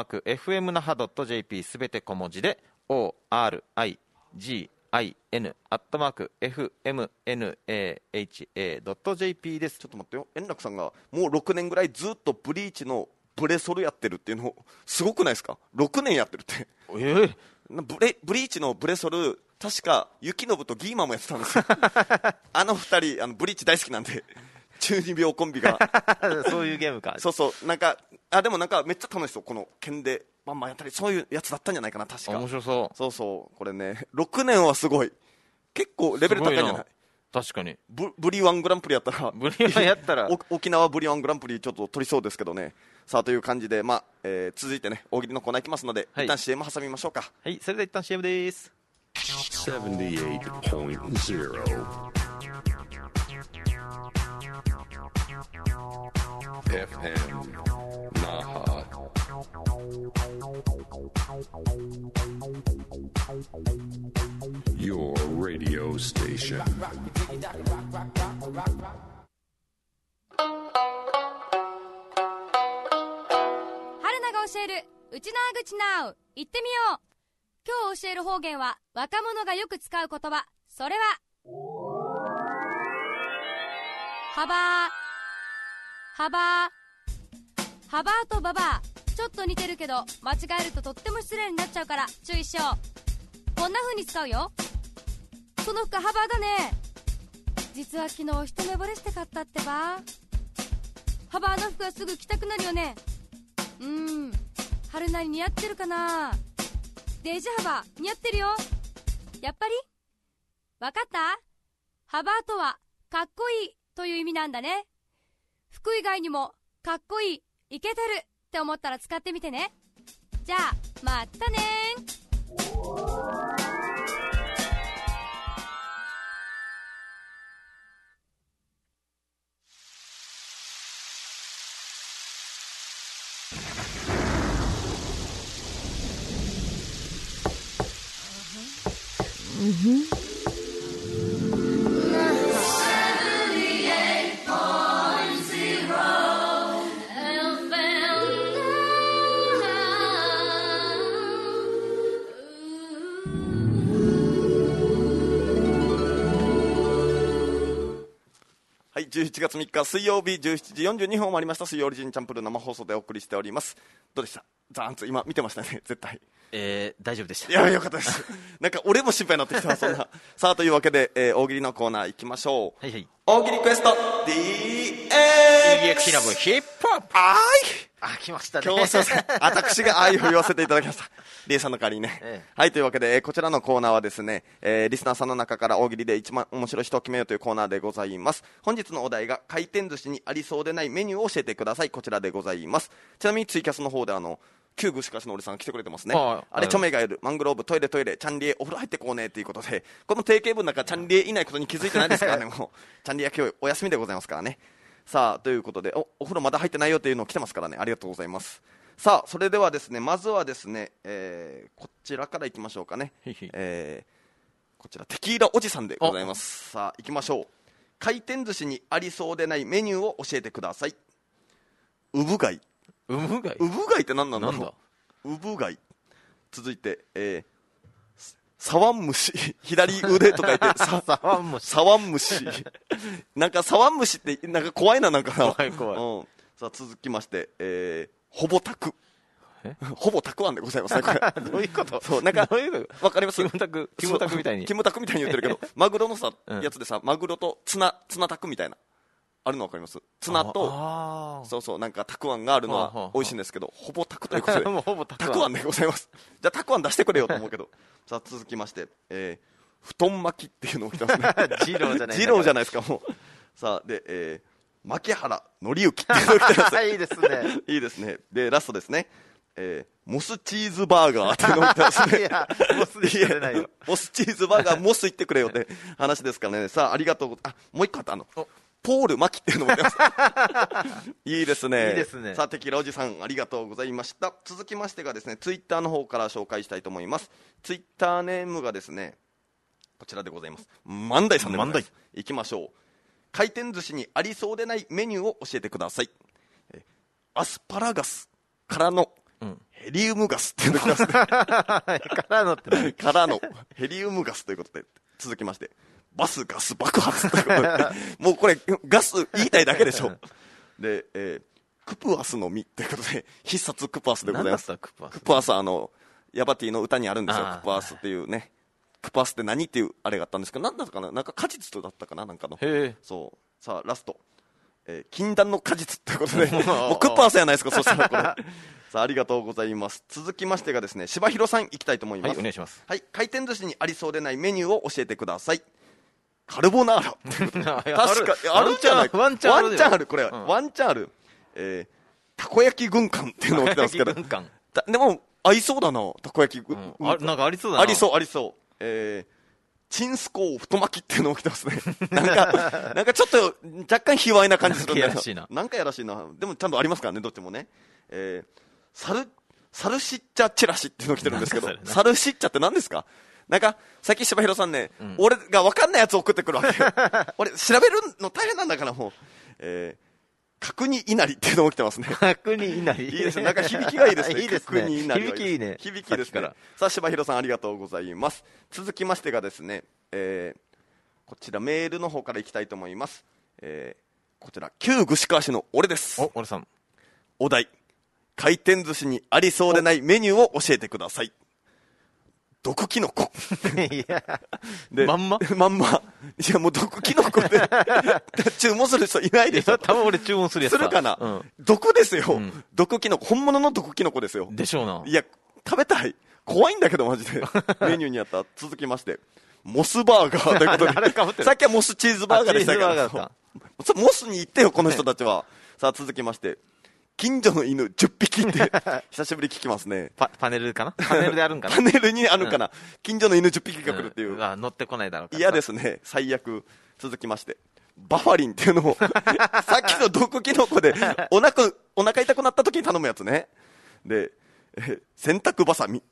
@fmnaha.jp すべて小文字で origin@fmnaha.jp です。 ちょっと待ってよ、円楽さんがもう6年ぐらいずっとブリーチのブレソルやってるっていうのすごくないですか。6年やってるって、ブリーチのブレソル確か雪信とギーマンもやってたんですよあの2人ブリーチ大好きなんで中二病コンビがそういうゲームか。 そうそう、なんかでもなんかめっちゃ楽しそう、この剣でバンバンやったり、そういうやつだったんじゃないかな確か。 面白そう。 そうそう、これね6年はすごい、結構レベル高いんじゃない。 確かにブリワングランプリやったら沖縄ブリワングランプリちょっと取りそうですけどね。さあという感じで、続いてね大喜利のコーナーいきますので、一旦 CM 挟みましょうか。 はい、それでは一旦 CM です。 78.0 FM Naha. Your radio station. 春菜が教えるうちなーぐちなーう、行ってみよう。今日教える方言は若者がよく使う言葉、それははばーとばばー、ちょっと似てるけど間違えるととっても失礼になっちゃうから注意しよう。こんな風に使うよ。その服はばーだね。実は昨日一目惚れして買ったってば。はばーの服はすぐ着たくなるよね。春菜に似合ってるかな。デイジハバ似合ってるよ。やっぱりわかった。ハバーとはかっこいいという意味なんだね。服以外にもかっこいい、イケてるって思ったら使ってみてね。じゃあまたね 11月3日水曜日17時42分を回りました。水曜オリジンチャンプル生放送でお送りしております。どうでしたザーンツ、今見てましたね絶対。 大丈夫でした。 いやよかったですなんか俺も心配になってきたそんなさあというわけで、大喜利のコーナー行きましょう。 はいはい、 大喜利クエスト DX ラブヒップホップ。来ましたね。 今日すいません私が愛を言わせていただきましたリエさんの代わりにね、はいというわけで、こちらのコーナーはですね、リスナーさんの中から大喜利で一番面白い人を決めようというコーナーでございます。本日のお題が回転寿司にありそうでないメニューを教えてください。こちらでございます。ちなみにツイキャスの方で旧具しかしのおじさん来てくれてますね。あれチョメがいるマングローブトイレチャンリエお風呂入ってこうねということで、この定型文の中チャンリエいないことに気づいてないですからねもうチャンリエは今日お休みでございますからね。さあということで お風呂まだ入ってないよというの来てますからね、ありがとうございます。さあそれではですね、まずはですね、こちらからいきましょうかね。こちらテキーラおじさんでございます。さあ行きましょう。回転寿司にありそうでないメニューを教えてください。ウブ貝。 ウブ貝って何なんだろう。ウブ貝。続いて、サワンムシ左腕とか言ってサワンムシなんかサワンムシってなんか怖いな、なんかな。 怖い、 さあ続きまして、ほぼたくあんでございますねこれどういうこと。 そうなんかわかります。 キムタクみたいに言ってるけどマグロのさ、やつでさ、マグロとツナタクみたいなあるの分かります。ツナとそうなんかたくあんがあるのは美味しいんですけど、ほぼたくということでたくあんでございます。じゃあたくあん出してくれよと思うけどさあ続きまして、布団巻きっていうのを来てますね二郎じゃないですかもう。さあで、牧原紀之っていうのを来てますいいですねいいですね。でラストですね、モスチーズバーガーっていうのを来てますねいやモスでしかないよモスチーズバーガーモス言ってくれよって話ですからね。さあありがとう。もう一個あったポール・マキっていうのも出ますいいですね。 いいですね。 さあテキーラおじさんありがとうございました。続きましてがですね、ツイッターの方から紹介したいと思います。ツイッターネームがですねこちらでございます。万代さんでございます。いきましょう。 回転寿司にありそうでないメニューを教えてください。アスパラガスからのヘリウムガスっていうのが来ますねからのって何からのヘリウムガスということで、続きましてバスガス爆発ということでもうこれガス言いたいだけでしょで、クプアスの実ということで必殺クプアスでございます。 何だったクプアス。 クプアスはヤバティの歌にあるんですよ。クプアスっていうね、クプアスって何っていうあれがあったんですけど、何だったかな、なんか果実だったかな、なんかの。 へえ。 そう。さあラスト、禁断の果実ということでもうクプアスやないですかそしたらこれさあありがとうございます。続きましてがですね、柴弘さんいきたいと思います。 はい、お願いします。 はい、回転寿司にありそうでないメニューを教えてください。カルボナーラ確かあるんじゃないか。 ワンチャンあるこれ、ワンチャンある。たこ焼き軍艦っていうのを来てますけど軍艦。 でも合いそうだな、たこ焼き軍艦、 なんかありそうだな。 ありそうチンスコー太巻きっていうのを来てますねなんかちょっと若干卑猥な感じするんだよ。なんかやらしいな。でもちゃんとありますからね、どっちもね。サルシッチャチラシっていうの来てるんですけど、サルシッチャって何ですか。なんかさっき柴弘さんね、俺が分かんないやつを送ってくるわけよ俺調べるの大変なんだからもう、角煮稲荷っていうのも来てますね。 角煮稲荷いいですね。なんか響きがいいですね。 いいですね。 角煮稲荷響きいいね。 響きですから。さあ柴弘さんありがとうございます。続きましてがですね、こちらメールの方からいきたいと思います。こちら旧串川市の俺です。 俺さん。 お題、回転寿司にありそうでないメニューを教えてください。毒キノコいやでまんまいやもう毒キノコで注文する人いないでしょ。 多分俺注文するやつするかな、毒ですよ、毒キノコ、本物の毒キノコですよ。 でしょうな。 いや食べたい、怖いんだけどマジでメニューにあった。続きましてモスバーガーということであれかぶってる。 さっきはモスチーズバーガーでしたけチーズバーガーだどモスに行ってよこの人たちはさあ続きまして近所の犬10匹って久しぶり聞きますね。 パネルかな、パネルであるんかなパネルにあるかな、近所の犬10匹が来るっていう、 乗ってこないだろうか。 嫌ですね、最悪。続きましてバファリンっていうのもさっきの毒キノコでお腹痛くなった時に頼むやつね。で、洗濯バサミ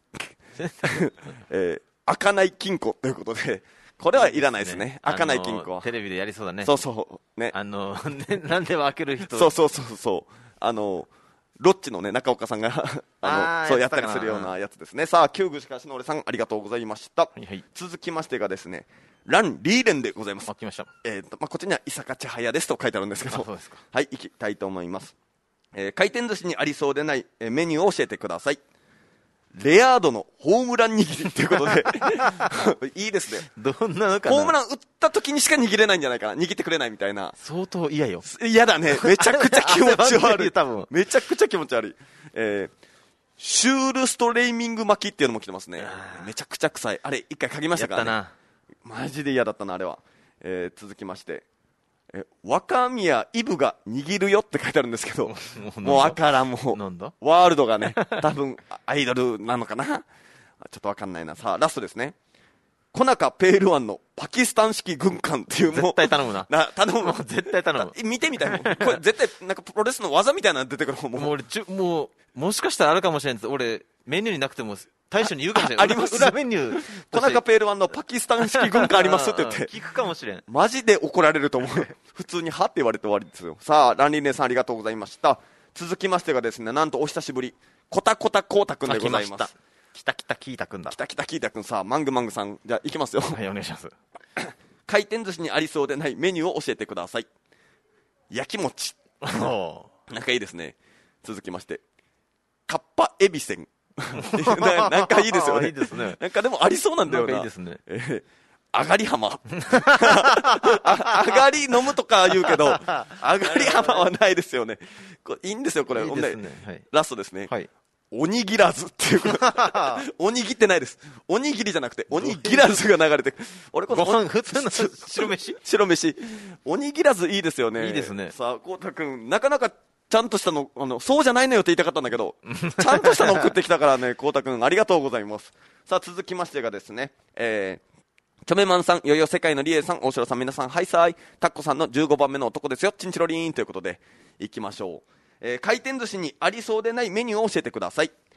開かない金庫ということで、これはいらないですね。開かない金庫はテレビでやりそうだね。 そうそうね、 なんでも開ける人。 そうロッチのね中岡さんがそうやったりするようなやつですね。さあ旧串川市の俺さんありがとうございました。 はいはい、 続きましてがですね、ランリーレンでございます。 来ました。 こっちには伊坂茶早ですと書いてあるんですけど、 そうですか。はい、 行きたいと思います。回転寿司にありそうでないメニューを教えてください。レアードのホームラン握りっていうことでいいですね。 どんなのかな。 ホームラン打った時にしか握れないんじゃないかな、握ってくれないみたいな。 相当嫌よ。 嫌だね、めちゃくちゃ気持ち悪い多分めちゃくちゃ気持ち悪い。シュールストレーミング巻きっていうのも来てますね。めちゃくちゃ臭い。あれ一回嗅ぎましたからね。 やったな、マジで嫌だったなあれは。続きまして若宮イブが握るよって書いてあるんですけどもうわからん、もうなんだワールドがね多分アイドルなのかなちょっとわかんないな。さあラストですね、コナカペールワンのパキスタン式軍艦っていう、もう絶対頼むな頼む、 絶対頼む。 見てみたいもんこれ絶対なんかプロレスの技みたいなの出てくるもん。 もう俺もしかしたらあるかもしれないです。俺メニューになくても大将に言うかもしれない。 あります。 裏メニューコナカペールワンのパキスタン式軍艦ありますって言って聞くかもしれん。 マジで怒られると思う普通にはって言われて終わりですよ。さあランリーネさんありがとうございました。続きましてがですね、なんとお久しぶりコタコタコータくんでございます。 きたキータくんだ。 きたキータくん。さあマングマングさん、じゃあいきますよ。 はい、お願いします回転寿司にありそうでないメニューを教えてください。焼き餅なんかいいですね。続きましてカッパエビせんなんかいいですよね。 いいですね。 なんかでもありそうなんだよな。 なんかいいですね。 あがり浜あがり飲むとか言うけどあがり浜はないですよね。これいいんですよこれ。 いいですね。はい、 ラストですね。 はい、 おにぎらずっていうおにぎってないです。おにぎりじゃなくておにぎらずが流れて俺このご飯普通の白飯おにぎらずいいですよね。 いいですね。 さあこうたくんなかなかちゃんとしたのそうじゃないのよって言いたかったんだけどちゃんとしたの送ってきたからねこうたくんありがとうございます。さあ続きましてがですね、チョメマンさん、ヨヨ世界のリエさん、大城さん、皆さんハイサイ、タッコさんの15番目の男ですよ、チンチロリーンということでいきましょう。回転寿司にありそうでないメニューを教えてください。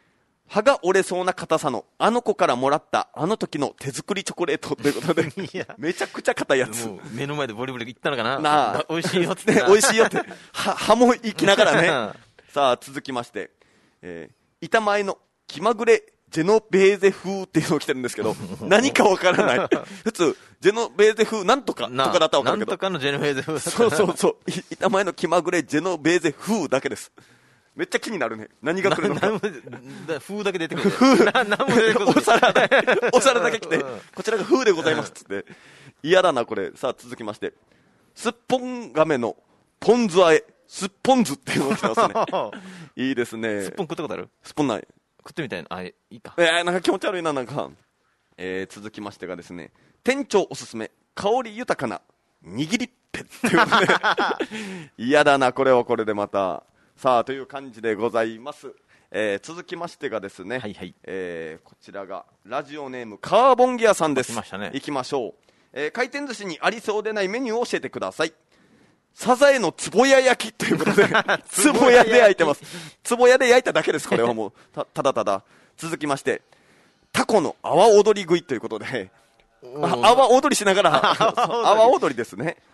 歯が折れそうな硬さのあの子からもらったあの時の手作りチョコレートということでいやめちゃくちゃ硬いやつもう目の前でボリボリ言ったのかな。 なあ美味しいよってね、美味しいよって歯も生きながらねさあ続きまして、板前の気まぐれジェノベーゼ風っていうのを来てるんですけど何かわからない普通ジェノベーゼ風なんとかとかだったらわかるけどなんとかのジェノベーゼ風そう板前の気まぐれジェノベーゼ風だけです。めっちゃ気になるね。何が来るのか。 風だけ出てくる。何も出てくる。 お皿だけ来て、こちらが風でございますっつって。嫌だな、これ。さあ、続きまして。すっぽん亀のポン酢和え、すっぽん酢っていうのが来てますね。いいですね。 すっぽん食ったことある？ すっぽんない。 食ってみたいな。あ、いいか。 なんか気持ち悪いな、なんか。続きましてがですね、店長おすすめ、香り豊かな握りっぺっていうね。嫌だな、これはこれでまた。さあという感じでございます。続きましてがですね、 はいはい、 こちらがラジオネームカーボンギアさんです。 来ましたね。 行きましょう。回転寿司にありそうでないメニューを教えてください。サザエのつぼや焼きということでつぼやで焼いてます。つぼやで焼いただけです。これはもうただただ。続きましてタコの阿波踊り食いということで阿波踊りしながら阿波踊りですね。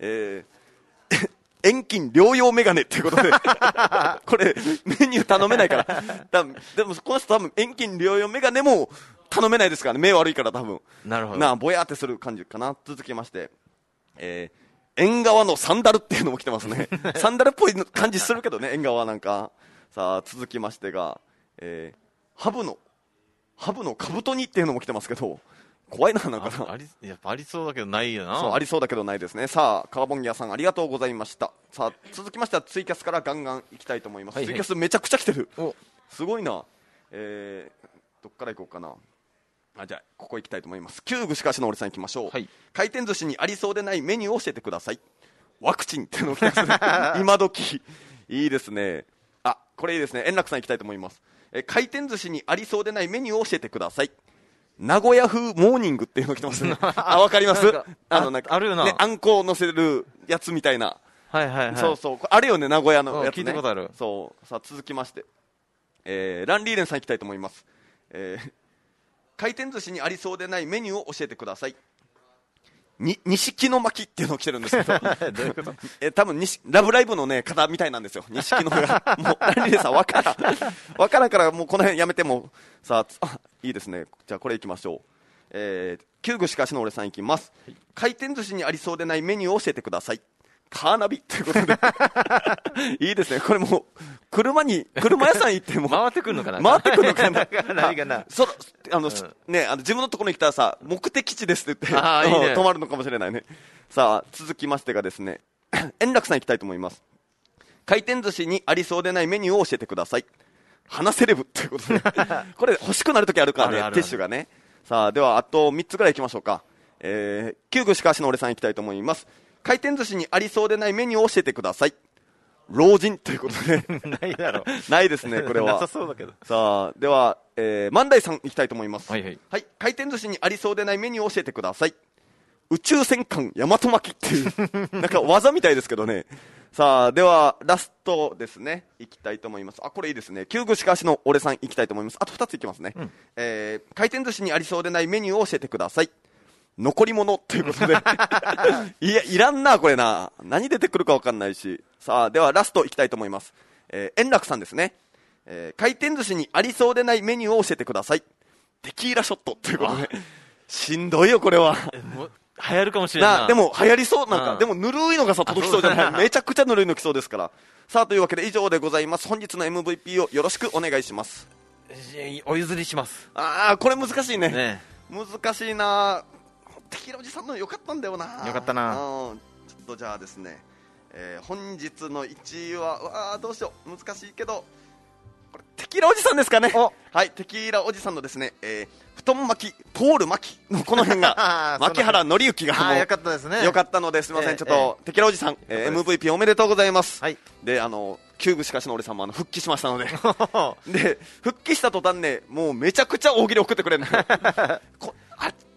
遠近療養メガネっていうことでこれメニュー頼めないからでもこの人多分遠近療養メガネも頼めないですからね。目悪いから多分なるほどぼやってする感じかな。続きまして、縁側のサンダルっていうのも来てますねサンダルっぽい感じするけどね縁側なんか。さあ続きましてが、ハブのカブト煮っていうのも来てますけど怖いな、なんかな。 やっぱありそうだけどないよな。 そう、ありそうだけどないですね。さあ、カーボンギアさんありがとうございました。さあ、続きましてはツイキャスからガンガンいきたいと思います。はいはい、ツイキャスめちゃくちゃ来てる。すごいな。どっから行こうかな。じゃあ、ここ行きたいと思います。旧串川市の俺さん行きましょう。はい、回転寿司にありそうでないメニューを教えてください。ワクチンっていうのを来てますね。今時。いいですね。これいいですね。円楽さん行きたいと思います。回転寿司にありそうでないメニューを教えてください。名古屋風モーニングっていうの来てますね。わかります？なんかあるよな。 ね、あんこを乗せるやつみたいな。 はいはいはい。 そうそう。あれよね、名古屋のやつね。 聞いたことある。 そう。さあ、続きまして。ランリーレンさん行きたいと思います。回転寿司にありそうでないメニューを教えてください。錦の巻っていうのを来てるんですけど。 どういうこと？ 多分ラブライブのね、方みたいなんですよ。錦のが。もう、ランリーレンさんわからんから、もうこの辺やめても。さあ、いいですね。じゃあこれ行きましょう。旧具しかしの俺さん行きます。回転寿司にありそうでないメニューを教えてください。カーナビということで。いいですね。これもう、車屋さん行っても。 回ってくるのかな。 回ってくるのかな。 何かな。 ね、自分のところに来たらさ、目的地ですって言って、 いいね、 止まるのかもしれないね。さあ、続きましてがですね、円楽さん行きたいと思います。回転寿司にありそうでないメニューを教えてください。花セレブということで。これ欲しくなるときあるからね、ティッシュがね。さあ、では、あと3つぐらい行きましょうか。旧具しかしの俺さん行きたいと思います。回転寿司にありそうでないメニューを教えてください。老人ということで。 ないだろう。 ないですね、これは。 なさそうだけど。 さあ、では、万代さん行きたいと思います。 はいはい。 はい、回転寿司にありそうでないメニューを教えてください。宇宙戦艦大和巻っていう、なんか技みたいですけどね。さあ、では、ラストですね。行きたいと思います。これいいですね。旧具しかしの俺さん行きたいと思います。あと2つ行きますね。回転寿司にありそうでないメニューを教えてください。残り物ということで。いや、いらんな、これな。何出てくるか分かんないし。さあ、ではラスト行きたいと思います。円楽さんですね。回転寿司にありそうでないメニューを教えてください。テキーラショットということで。しんどいよ、これは。 流行るかもしれないな。 でも流行りそう。なんか、でもぬるいのがさ、届きそうじゃない。めちゃくちゃぬるいの来そうですから。さあ、というわけで以上でございます。本日の MVP をよろしくお願いします。 お譲りします。 これ難しいね。難しいな。テキーラおじさんのよかったんだよな。 よかったな。 ちょっとじゃあですね、本日の1位はどうしよう、難しいけどこれテキーラおじさんですかね。はい、テキーラおじさんのですね、布団巻きポール巻きのこの辺が牧原紀之がもうよかったですね。 よかったので、すみません、ちょっとテキーラおじさん、MVP おめでとうございます。はい、で旧具しかしの俺さんも復帰しましたのでで復帰した途端ね、もうめちゃくちゃ大喜利送ってくれる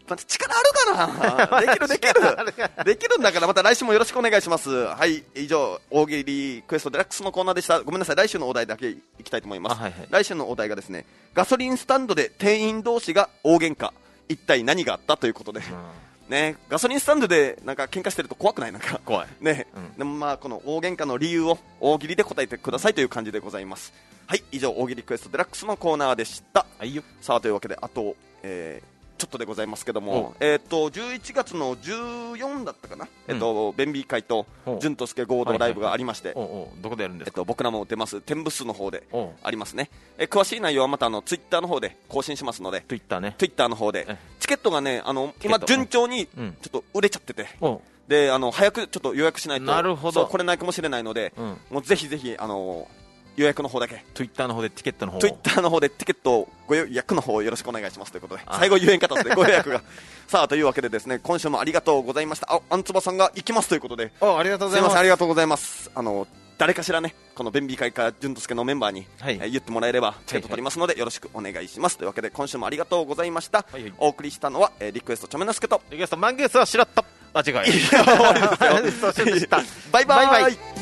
力あるかなできるんだから、また来週もよろしくお願いします。はい、以上大喜利クエストデラックスのコーナーでした。ごめんなさい、来週のお題だけいきたいと思います。 はいはい、 来週のお題がですね、ガソリンスタンドで店員同士が大喧嘩、一体何があったということで、ね、ガソリンスタンドでなんか喧嘩してると怖くない？なんか怖いね、でもまあこの大喧嘩の理由を大喜利で答えてくださいという感じでございます。はい、以上大喜利クエストデラックスのコーナーでした。 はいよ。 さあというわけで、あと、ちょっとでございますけども、11月の14だったかな、弁美会と潤と助合同ライブがありまして、 どこでやるんですか？ 僕らも出ます天部数の方でありますね。詳しい内容はまたツイッターの方で更新しますので、 ツイッターの方でチケットがね、今順調にちょっと売れちゃってて、で早くちょっと予約しないと、 なるほど、 これないかもしれないので、もうぜひぜひ予約の方だけ、 ツイッターの方でチケットの方、 ツイッターの方でチケットをご予約の方よろしくお願いしますということで、最後言えんかったのでご予約がさあというわけでですね、今週もありがとうございました。あんつばさんが行きますということで、 ありがとうございます。 すいません、ありがとうございます。誰かしらね、この弁美会か潤と助のメンバーに、言ってもらえればチケット取りますので、よろしくお願いします。というわけで今週もありがとうございました。お送りしたのは、リクエストチョメナスケとリクエストマンゲースはしらった、違いバイバイ。